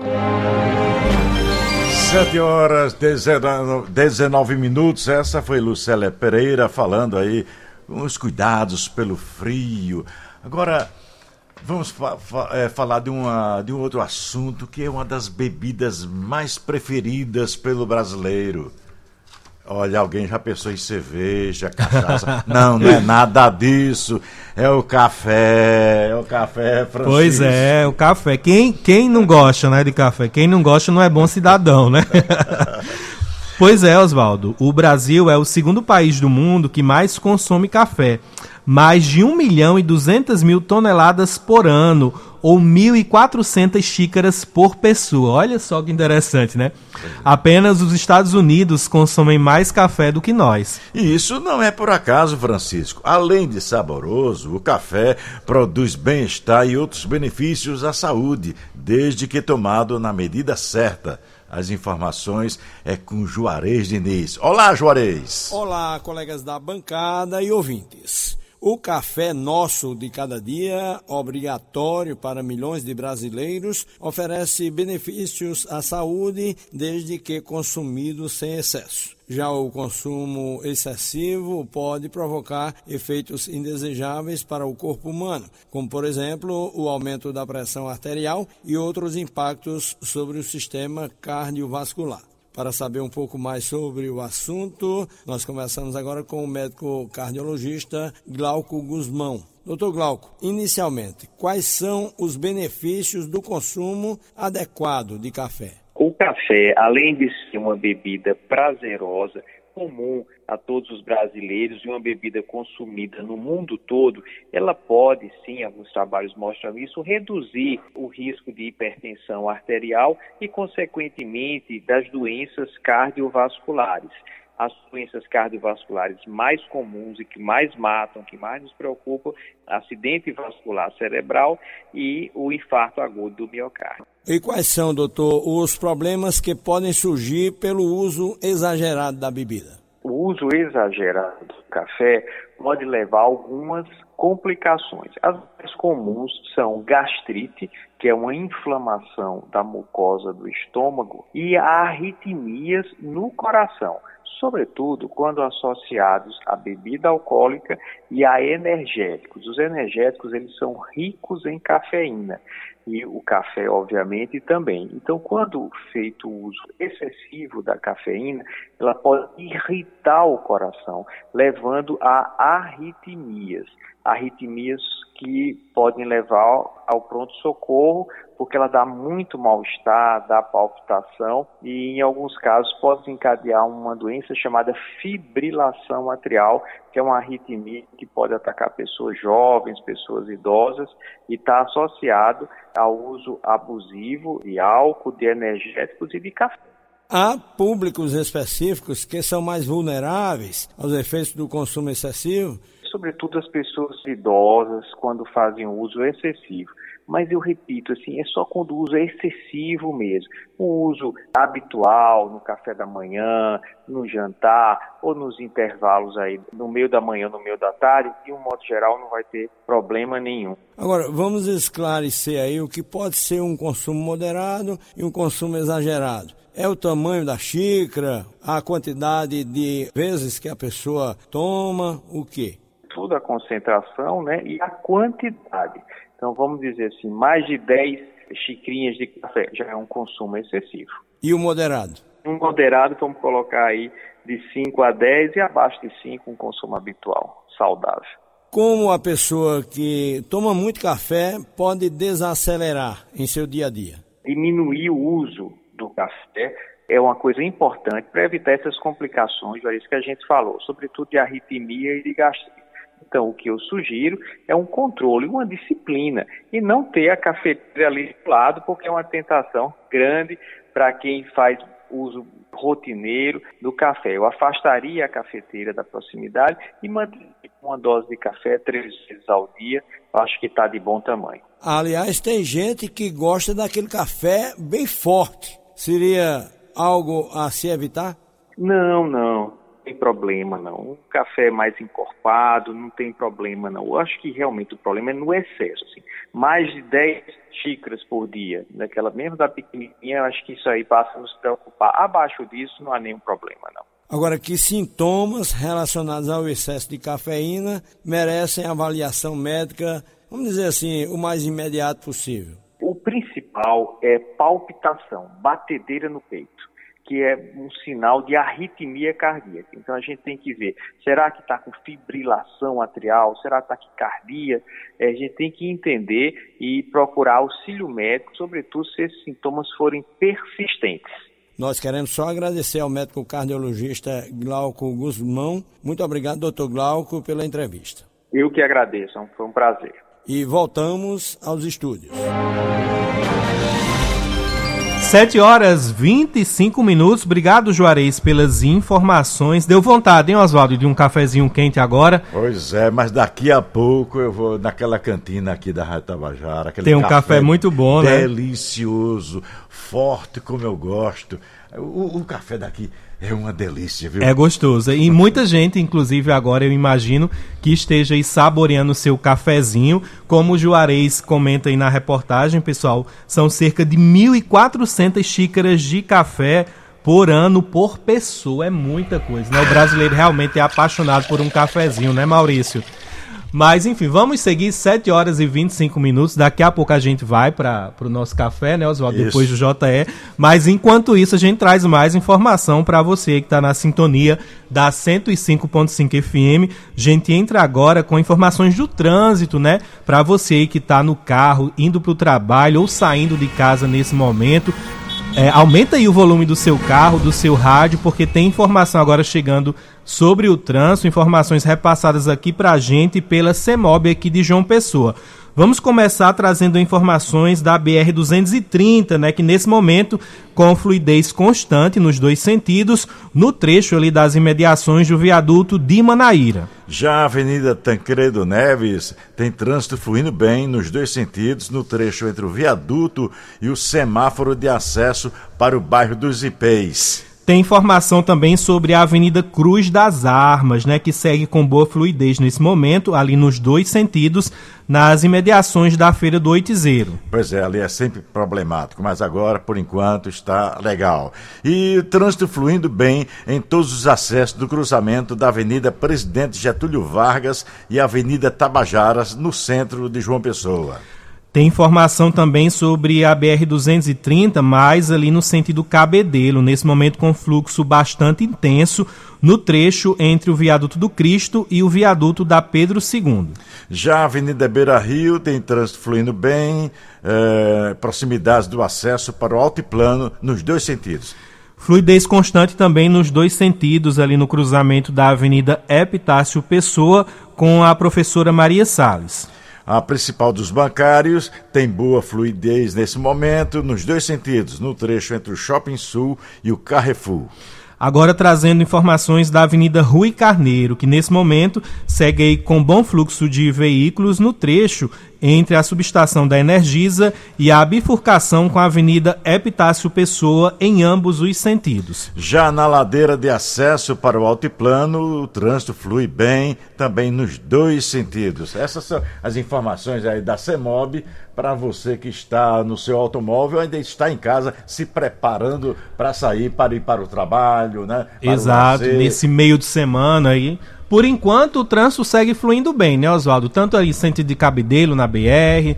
7h19. Essa foi Lucélia Pereira falando aí os cuidados pelo frio. Agora, vamos falar de um outro assunto que é uma das bebidas mais preferidas pelo brasileiro. Olha, alguém já pensou em cerveja, cachaça? Não é nada disso. É o café Francisco. Pois é, o café. Quem não gosta, né, de café? Quem não gosta não é bom cidadão, né? Pois é, Oswaldo. O Brasil é o segundo país do mundo que mais consome café. Mais de 1.200.000 toneladas por ano, ou 1.400 xícaras por pessoa. Olha só que interessante, né? Apenas os Estados Unidos consomem mais café do que nós. E isso não é por acaso, Francisco. Além de saboroso, o café produz bem-estar e outros benefícios à saúde, desde que tomado na medida certa. As informações é com Juarez Diniz. Olá, Juarez! Olá, colegas da bancada e ouvintes. O café nosso de cada dia, obrigatório para milhões de brasileiros, oferece benefícios à saúde desde que consumido sem excesso. Já o consumo excessivo pode provocar efeitos indesejáveis para o corpo humano, como, por exemplo, o aumento da pressão arterial e outros impactos sobre o sistema cardiovascular. Para saber um pouco mais sobre o assunto, nós conversamos agora com o médico cardiologista Glauco Guzmão. Doutor Glauco, inicialmente, quais são os benefícios do consumo adequado de café? O café, além de ser uma bebida prazerosa, comum a todos os brasileiros e uma bebida consumida no mundo todo, ela pode, sim, alguns trabalhos mostram isso, reduzir o risco de hipertensão arterial e, consequentemente, das doenças cardiovasculares. As doenças cardiovasculares mais comuns e que mais matam, que mais nos preocupam, acidente vascular cerebral e o infarto agudo do miocárdio. E quais são, doutor, os problemas que podem surgir pelo uso exagerado da bebida? O uso exagerado do café pode levar a algumas complicações. As mais comuns são gastrite, que é uma inflamação da mucosa do estômago, e arritmias no coração, sobretudo quando associados à bebida alcoólica e a energéticos. Os energéticos, eles são ricos em cafeína, e o café, obviamente, também. Então, quando feito o uso excessivo da cafeína, ela pode irritar o coração, levando a arritmias. Arritmias que podem levar ao pronto-socorro, porque ela dá muito mal-estar, dá palpitação e, em alguns casos, pode desencadear uma doença chamada fibrilação atrial, que é uma arritmia que pode atacar pessoas jovens, pessoas idosas e está associado ao uso abusivo de álcool, de energéticos e de café. Há públicos específicos que são mais vulneráveis aos efeitos do consumo excessivo? Sobretudo as pessoas idosas, quando fazem uso excessivo. Mas eu repito, assim, é só quando o uso é excessivo mesmo. O uso habitual, no café da manhã, no jantar, ou nos intervalos aí, no meio da manhã, no meio da tarde, de um modo geral não vai ter problema nenhum. Agora, vamos esclarecer aí o que pode ser um consumo moderado e um consumo exagerado. É o tamanho da xícara, a quantidade de vezes que a pessoa toma, o quê? Tudo a concentração, né, e a quantidade. Então, vamos dizer assim, mais de 10 xicrinhas de café já é um consumo excessivo. E o moderado? Um moderado, vamos colocar aí de 5 a 10 e abaixo de 5 um consumo habitual, saudável. Como a pessoa que toma muito café pode desacelerar em seu dia a dia? Diminuir o uso do café é uma coisa importante para evitar essas complicações, isso que a gente falou, sobretudo de arritmia e de gastrite. Então, o que eu sugiro é um controle, uma disciplina, e não ter a cafeteira ali do lado, porque é uma tentação grande para quem faz uso rotineiro do café. Eu afastaria a cafeteira da proximidade e manteria uma dose de café 3 vezes ao dia. Eu acho que está de bom tamanho. Aliás, tem gente que gosta daquele café bem forte. Seria algo a se evitar? Não tem problema não. Um café mais encorpado, não tem problema não. Eu acho que realmente o problema é no excesso. Assim. Mais de 10 xícaras por dia, daquela mesmo da pequenininha, eu acho que isso aí passa a nos preocupar. Abaixo disso não há nenhum problema não. Agora, que sintomas relacionados ao excesso de cafeína merecem avaliação médica, vamos dizer assim, o mais imediato possível? O principal é palpitação, batedeira no peito, que é um sinal de arritmia cardíaca. Então a gente tem que ver, será que está com fibrilação atrial, será que está taquicardia? A gente tem que entender e procurar auxílio médico, sobretudo se esses sintomas forem persistentes. Nós queremos só agradecer ao médico cardiologista Glauco Guzmão. Muito obrigado, doutor Glauco, pela entrevista. Eu que agradeço, foi um prazer. E voltamos aos estúdios. 7h25. Obrigado, Juarez, pelas informações. Deu vontade, hein, Oswaldo, de um cafezinho quente agora? Pois é, mas daqui a pouco eu vou naquela cantina aqui da Rádio Tabajara. Tem um café muito bom, né? Delicioso, forte como eu gosto. O café daqui É uma delícia, viu? É gostoso. E muita gente, inclusive agora eu imagino, que esteja aí saboreando o seu cafezinho. Como o Juarez comenta aí na reportagem, pessoal, são cerca de 1.400 xícaras de café por ano, por pessoa. É muita coisa, né? O brasileiro realmente é apaixonado por um cafezinho, né, Maurício? Mas, enfim, vamos seguir 7 horas e 25 minutos. Daqui a pouco a gente vai para o nosso café, né, Oswaldo? Depois do JE. Mas, enquanto isso, a gente traz mais informação para você que está na sintonia da 105.5 FM. A gente entra agora com informações do trânsito, né? Para você que está no carro, indo para o trabalho ou saindo de casa nesse momento. Aumenta aí o volume do seu carro, do seu rádio, porque tem informação agora chegando sobre o trânsito, informações repassadas aqui pra gente pela CEMOB aqui de João Pessoa. Vamos começar trazendo informações da BR-230, né, que nesse momento, com fluidez constante nos dois sentidos, no trecho ali das imediações do viaduto de Manaíra. Já a Avenida Tancredo Neves tem trânsito fluindo bem nos dois sentidos, no trecho entre o viaduto e o semáforo de acesso para o bairro dos Ipês. Tem informação também sobre a Avenida Cruz das Armas, né, que segue com boa fluidez nesse momento, ali nos dois sentidos, nas imediações da Feira do Oitizeiro. Pois é, ali é sempre problemático, mas agora, por enquanto, está legal. E o trânsito fluindo bem em todos os acessos do cruzamento da Avenida Presidente Getúlio Vargas e Avenida Tabajaras, no centro de João Pessoa. Tem informação também sobre a BR-230, mais ali no sentido Cabedelo, nesse momento com fluxo bastante intenso no trecho entre o Viaduto do Cristo e o Viaduto da Pedro II. Já a Avenida Beira Rio tem trânsito fluindo bem, proximidades do acesso para o altiplano nos dois sentidos. Fluidez constante também nos dois sentidos, ali no cruzamento da Avenida Epitácio Pessoa com a Professora Maria Salles. A principal dos bancários tem boa fluidez nesse momento, nos dois sentidos, no trecho entre o Shopping Sul e o Carrefour. Agora trazendo informações da Avenida Rui Carneiro, que nesse momento segue aí com bom fluxo de veículos no trecho entre a subestação da Energisa e a bifurcação com a Avenida Epitácio Pessoa em ambos os sentidos. Já na ladeira de acesso para o altiplano, o trânsito flui bem, também nos dois sentidos. Essas são as informações aí da CEMOB para você que está no seu automóvel, ainda está em casa se preparando para sair, para ir para o trabalho, né? Exato, nesse meio de semana aí. Por enquanto, o trânsito segue fluindo bem, né, Oswaldo? Tanto ali sentido de Cabedelo, na BR,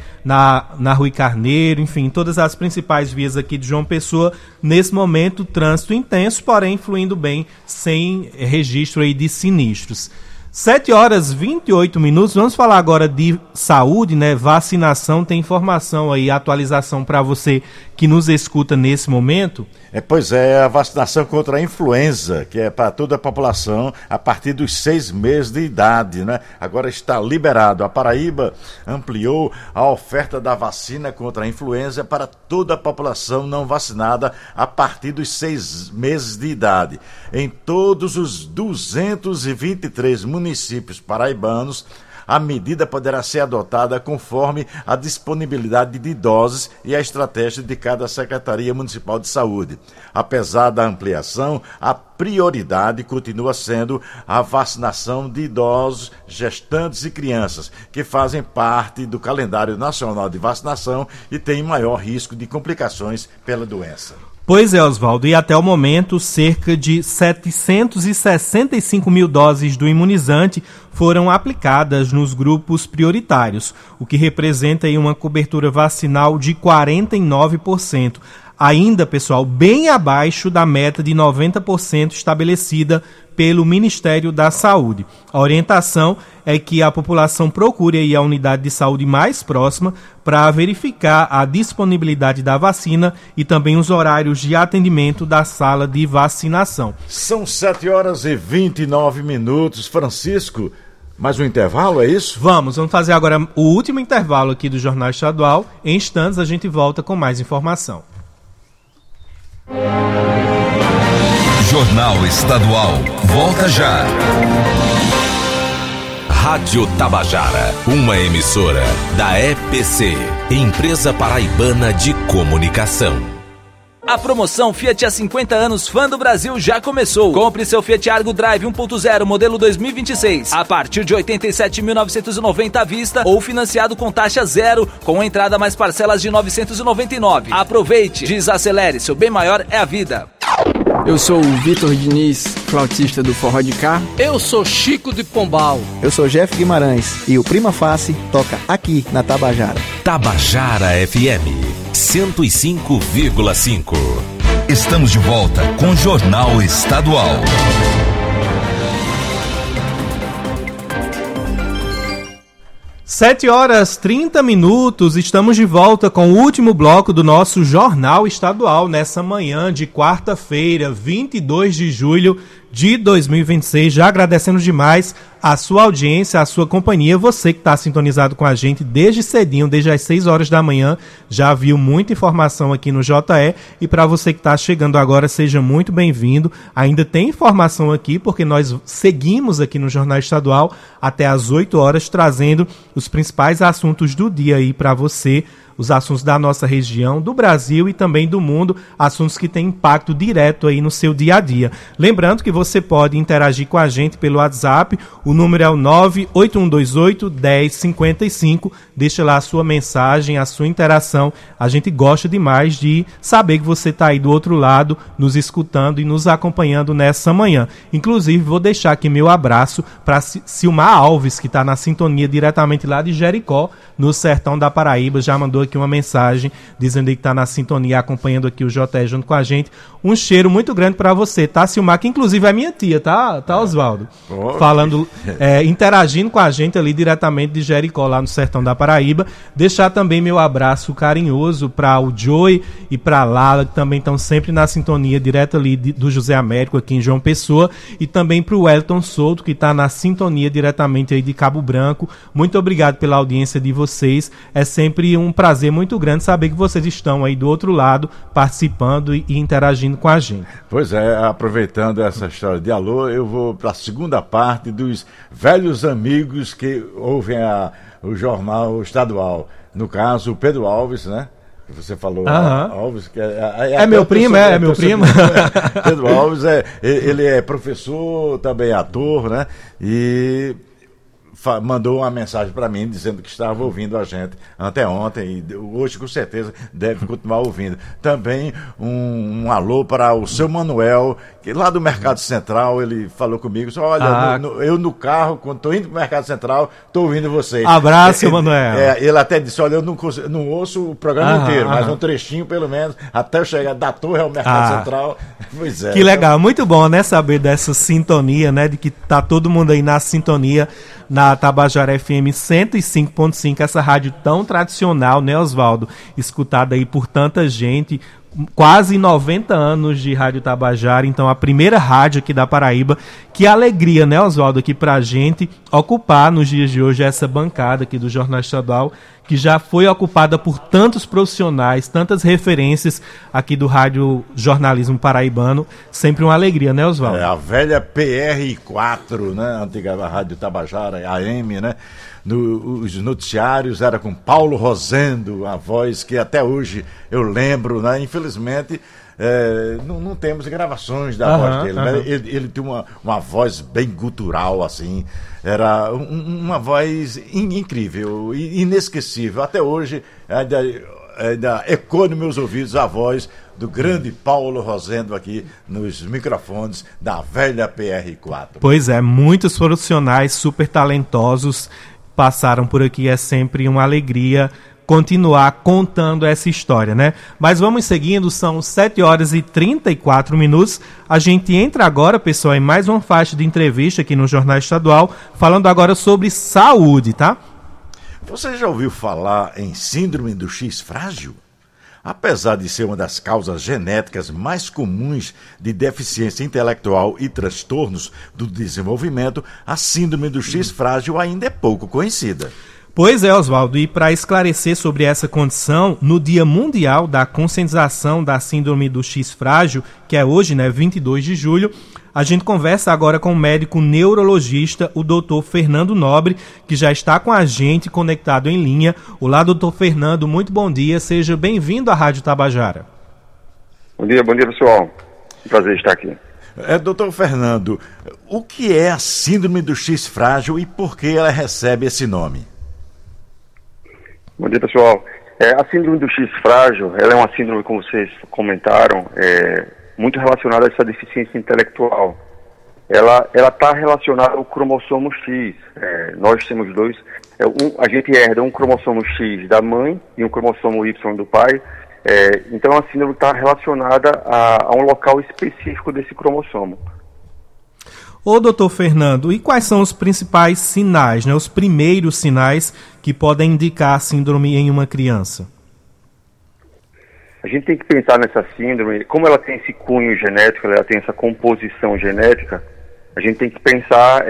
na Rui Carneiro, enfim, todas as principais vias aqui de João Pessoa. Nesse momento, trânsito intenso, porém fluindo bem, sem registro aí de sinistros. 7 horas e 28 minutos, vamos falar agora de saúde, né? Vacinação, tem informação aí, atualização para você que nos escuta nesse momento? Pois é, a vacinação contra a influenza, que é para toda a população a partir dos 6 meses de idade, né? Agora está liberado. A Paraíba ampliou a oferta da vacina contra a influenza para toda a população não vacinada a partir dos 6 meses de idade. Em todos os 223 municípios paraibanos, a medida poderá ser adotada conforme a disponibilidade de doses e a estratégia de cada Secretaria Municipal de Saúde. Apesar da ampliação, a prioridade continua sendo a vacinação de idosos, gestantes e crianças, que fazem parte do calendário nacional de vacinação e têm maior risco de complicações pela doença. Pois é, Oswaldo, e até o momento, cerca de 765 mil doses do imunizante foram aplicadas nos grupos prioritários, o que representa aí uma cobertura vacinal de 49%. Ainda, pessoal, bem abaixo da meta de 90% estabelecida pelo Ministério da Saúde. A orientação é que a população procure aí a unidade de saúde mais próxima para verificar a disponibilidade da vacina e também os horários de atendimento da sala de vacinação. São 7 horas e 29 minutos. Francisco, mais um intervalo, é isso? Vamos fazer agora o último intervalo aqui do Jornal Estadual. Em instantes a gente volta com mais informação. Jornal Estadual, volta já. Rádio Tabajara, uma emissora da EPC, Empresa Paraibana de Comunicação. A promoção Fiat há 50 anos Fã do Brasil já começou. Compre seu Fiat Argo Drive 1.0 modelo 2026 a partir de R$ 87.990 à vista ou financiado com taxa zero, com entrada mais parcelas de R$ 999. Aproveite, desacelere, seu bem maior é a vida. Eu sou o Vitor Diniz, flautista do Forró de Cá. Eu sou Chico de Pombal. Eu sou Jeff Guimarães e o Prima Face toca aqui na Tabajara. Tabajara FM 105,5. Estamos de volta com o Jornal Estadual. Sete horas 30 minutos, estamos de volta com o último bloco do nosso Jornal Estadual nessa manhã de quarta-feira, 22 de julho de 2026. Já agradecendo demais a sua audiência, a sua companhia, você que está sintonizado com a gente desde cedinho, desde as 6 horas da manhã, já viu muita informação aqui no JE, e para você que está chegando agora, seja muito bem-vindo. Ainda tem informação aqui, porque nós seguimos aqui no Jornal Estadual até às 8 horas, trazendo os principais assuntos do dia aí para você, os assuntos da nossa região, do Brasil e também do mundo, assuntos que têm impacto direto aí no seu dia a dia. Lembrando que você pode interagir com a gente pelo WhatsApp, o número é o 98128-1055, deixa lá a sua mensagem, a sua interação. A gente gosta demais de saber que você está aí do outro lado, nos escutando e nos acompanhando nessa manhã. Inclusive, vou deixar aqui meu abraço para Silmar Alves, que está na sintonia diretamente lá de Jericó, no sertão da Paraíba, já mandou aqui uma mensagem dizendo que está na sintonia, acompanhando aqui o JE junto com a gente. Um cheiro muito grande para você, tá, Silmar? Que inclusive é minha tia, tá Oswaldo? Falando, interagindo com a gente ali diretamente de Jericó, lá no sertão da Paraíba. Deixar também meu abraço carinhoso para o Joey e para a Lala, que também estão sempre na sintonia direto ali do José Américo, aqui em João Pessoa, e também para o Wellington Souto, que está na sintonia diretamente aí de Cabo Branco. Muito obrigado pela audiência de vocês. É sempre um prazer muito grande saber que vocês estão aí do outro lado, participando e interagindo com a gente. Pois é, aproveitando essa história de alô, eu vou para a segunda parte dos velhos amigos que ouvem o Jornal Estadual. No caso, o Pedro Alves, né? Você falou, Alves, que é meu primo, é meu primo. Pedro Alves, ele é professor, também ator, né? E mandou uma mensagem para mim dizendo que estava ouvindo a gente anteontem e hoje com certeza deve continuar ouvindo. Também um alô para o seu Manuel, que lá do Mercado Central, ele falou comigo, olha, eu no carro, quando estou indo para o Mercado Central, estou ouvindo vocês. Abraço, Manuel. Ele até disse, olha, eu não ouço o programa inteiro, mas um trechinho pelo menos, até eu chegar da Torre ao Mercado Central. Pois é. Que legal, muito bom, né, saber dessa sintonia, né, de que tá todo mundo aí na sintonia, na Tabajara FM 105.5, essa rádio tão tradicional, né, Oswaldo? Escutada aí por tanta gente, quase 90 anos de Rádio Tabajara, então a primeira rádio aqui da Paraíba. Que alegria, né, Oswaldo, aqui pra gente ocupar nos dias de hoje essa bancada aqui do Jornal Estadual, que já foi ocupada por tantos profissionais, tantas referências aqui do rádio jornalismo paraibano. Sempre uma alegria, né, Oswaldo? A velha PR4, né, a antiga Rádio Tabajara, AM, né? Os noticiários era com Paulo Rosendo, a voz que até hoje eu lembro, né? Infelizmente não temos gravações da voz dele, né? Ele tinha uma voz bem gutural, assim, era uma voz incrível, inesquecível. Até hoje ainda ecoa nos meus ouvidos a voz do grande Paulo Rosendo aqui nos microfones da velha PR4. Pois é, muitos profissionais super talentosos passaram por aqui, é sempre uma alegria continuar contando essa história, né? Mas vamos seguindo, são 7 horas e 34 minutos. A gente entra agora, pessoal, em mais uma faixa de entrevista aqui no Jornal Estadual, falando agora sobre saúde, tá? Você já ouviu falar em síndrome do X frágil? Apesar de ser uma das causas genéticas mais comuns de deficiência intelectual e transtornos do desenvolvimento, a síndrome do X frágil ainda é pouco conhecida. Pois é, Oswaldo, e para esclarecer sobre essa condição, no Dia Mundial da Conscientização da Síndrome do X frágil, que é hoje, né, 22 de julho, a gente conversa agora com o médico neurologista, o doutor Fernando Nobre, que já está com a gente conectado em linha. Olá, doutor Fernando, muito bom dia, seja bem-vindo à Rádio Tabajara. Bom dia, pessoal. Prazer estar aqui. Doutor Fernando, o que é a síndrome do X frágil e por que ela recebe esse nome? Bom dia, pessoal. A síndrome do X frágil, ela é uma síndrome, como vocês comentaram, muito relacionada a essa deficiência intelectual. Ela está relacionada ao cromossomo X. Nós temos dois. A gente herda um cromossomo X da mãe e um cromossomo Y do pai. Então a síndrome está relacionada a um local específico desse cromossomo. Ô, doutor Fernando, e quais são os principais sinais, os primeiros sinais que podem indicar a síndrome em uma criança? A gente tem que pensar nessa síndrome, como ela tem esse cunho genético, ela tem essa composição genética, a gente tem que pensar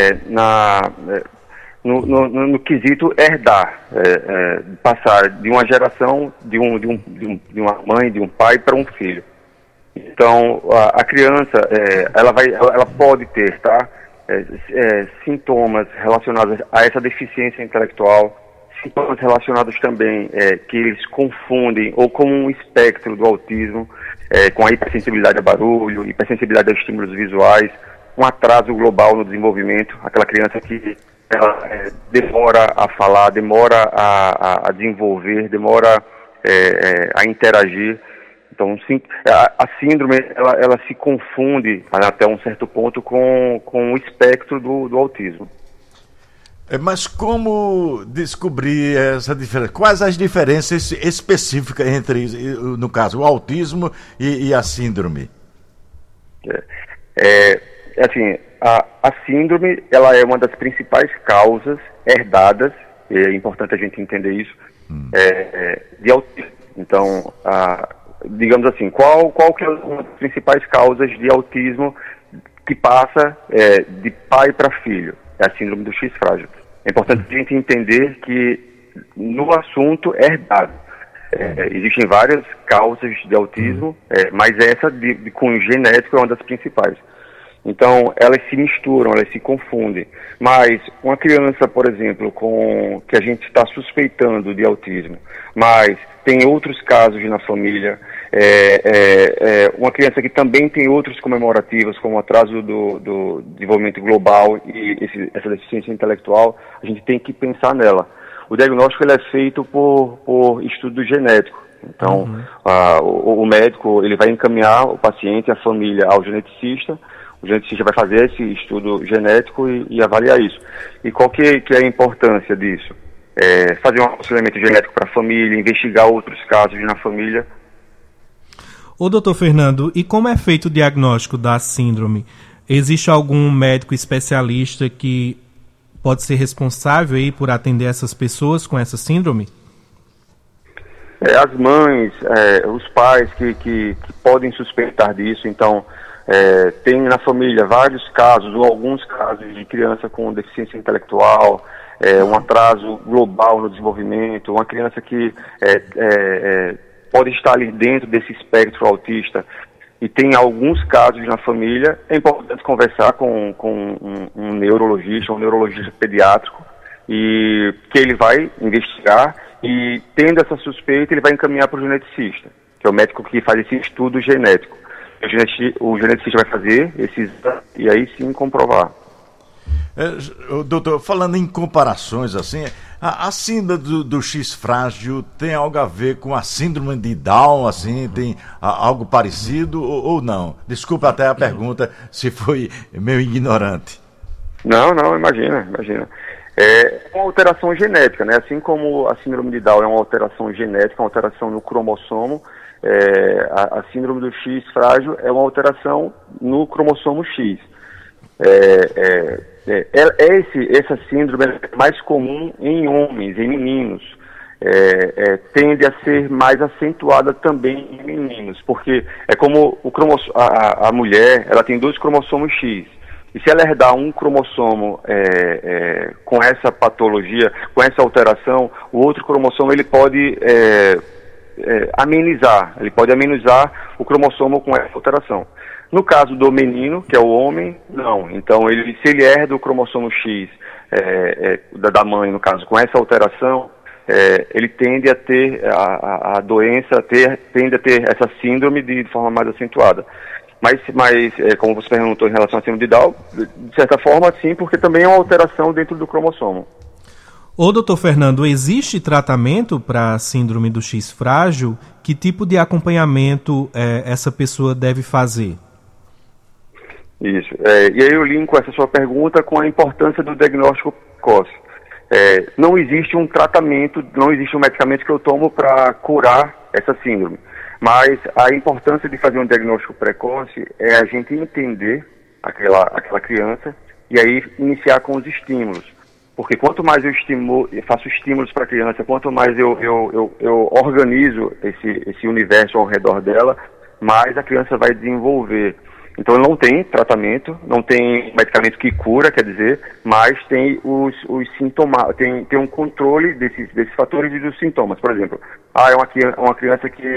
no quesito herdar, passar de uma geração, de uma mãe, de um pai para um filho. Então, a criança, ela pode ter, sintomas relacionados a essa deficiência intelectual, sintomas relacionados também que eles confundem ou com um espectro do autismo, com a hipersensibilidade a barulho, hipersensibilidade a estímulos visuais, um atraso global no desenvolvimento, aquela criança que ela demora a falar, demora a desenvolver, demora a interagir. Então, a síndrome, ela se confunde até um certo ponto com o espectro do autismo. Mas como descobrir essa diferença? Quais as diferenças específicas entre, no caso, o autismo e a síndrome? A síndrome, ela é uma das principais causas herdadas, é importante a gente entender isso, de autismo. Então, digamos assim, qual que é uma das principais causas de autismo que passa de pai para filho? É a síndrome do X frágil. É importante a gente entender que no assunto herdado existem várias causas de autismo, mas essa de cunho genético é uma das principais. Então, elas se misturam, elas se confundem. Mas uma criança, por exemplo, que a gente está suspeitando de autismo, mas tem outros casos na família, uma criança que também tem outros comemorativos, como atraso do desenvolvimento global e essa deficiência intelectual, a gente tem que pensar nela. O diagnóstico ele é feito por estudo genético. Então, o médico ele vai encaminhar o paciente, a família, ao geneticista. O geneticista vai fazer esse estudo genético e avaliar isso. E qual que é a importância disso? Fazer um aconselhamento genético para a família, investigar outros casos na família. Ô, doutor Fernando, e como é feito o diagnóstico da síndrome? Existe algum médico especialista que pode ser responsável aí por atender essas pessoas com essa síndrome? As mães, os pais que podem suspeitar disso, então... tem na família vários casos, ou alguns casos de criança com deficiência intelectual, um atraso global no desenvolvimento, uma criança que pode estar ali dentro desse espectro autista, e tem alguns casos na família. É importante conversar com um neurologista pediátrico, e que ele vai investigar, e tendo essa suspeita, ele vai encaminhar para o geneticista, que é o médico que faz esse estudo genético. O geneticista vai fazer esse exame e aí sim comprovar. Doutor, falando em comparações assim, a síndrome do X frágil tem algo a ver com a síndrome de Down, assim, tem algo parecido ou não? Desculpa até a pergunta se foi meio ignorante. Não, imagina. É uma alteração genética, né? Assim como a síndrome de Down é uma alteração genética, uma alteração no cromossomo, a síndrome do X frágil é uma alteração no cromossomo X. Essa síndrome é mais comum em homens, em meninos. Tende a ser mais acentuada também em meninos, porque é como a mulher, ela tem 2 cromossomos X. E se ela herdar um cromossomo com essa patologia, com essa alteração, o outro cromossomo ele pode amenizar o cromossomo com essa alteração. No caso do menino, que é o homem, não. Então, se ele herda o cromossomo X da mãe, no caso, com essa alteração, ele tende a ter a doença, tende a ter essa síndrome de forma mais acentuada. Mas como você perguntou em relação à síndrome de Down, de certa forma sim, porque também é uma alteração dentro do cromossomo. Ô, doutor Fernando, existe tratamento para a síndrome do X frágil? Que tipo de acompanhamento essa pessoa deve fazer? Isso. E aí eu linko essa sua pergunta com a importância do diagnóstico precoce. Não existe um tratamento, não existe um medicamento que eu tomo para curar essa síndrome. Mas a importância de fazer um diagnóstico precoce é a gente entender aquela criança e aí iniciar com os estímulos. Porque quanto mais eu faço estímulos para a criança, quanto mais eu organizo esse universo ao redor dela, mais a criança vai desenvolver. Então não tem tratamento, não tem medicamento que cura, quer dizer, mas tem os sintomas, tem um controle desses fatores e dos sintomas. Por exemplo, é uma criança que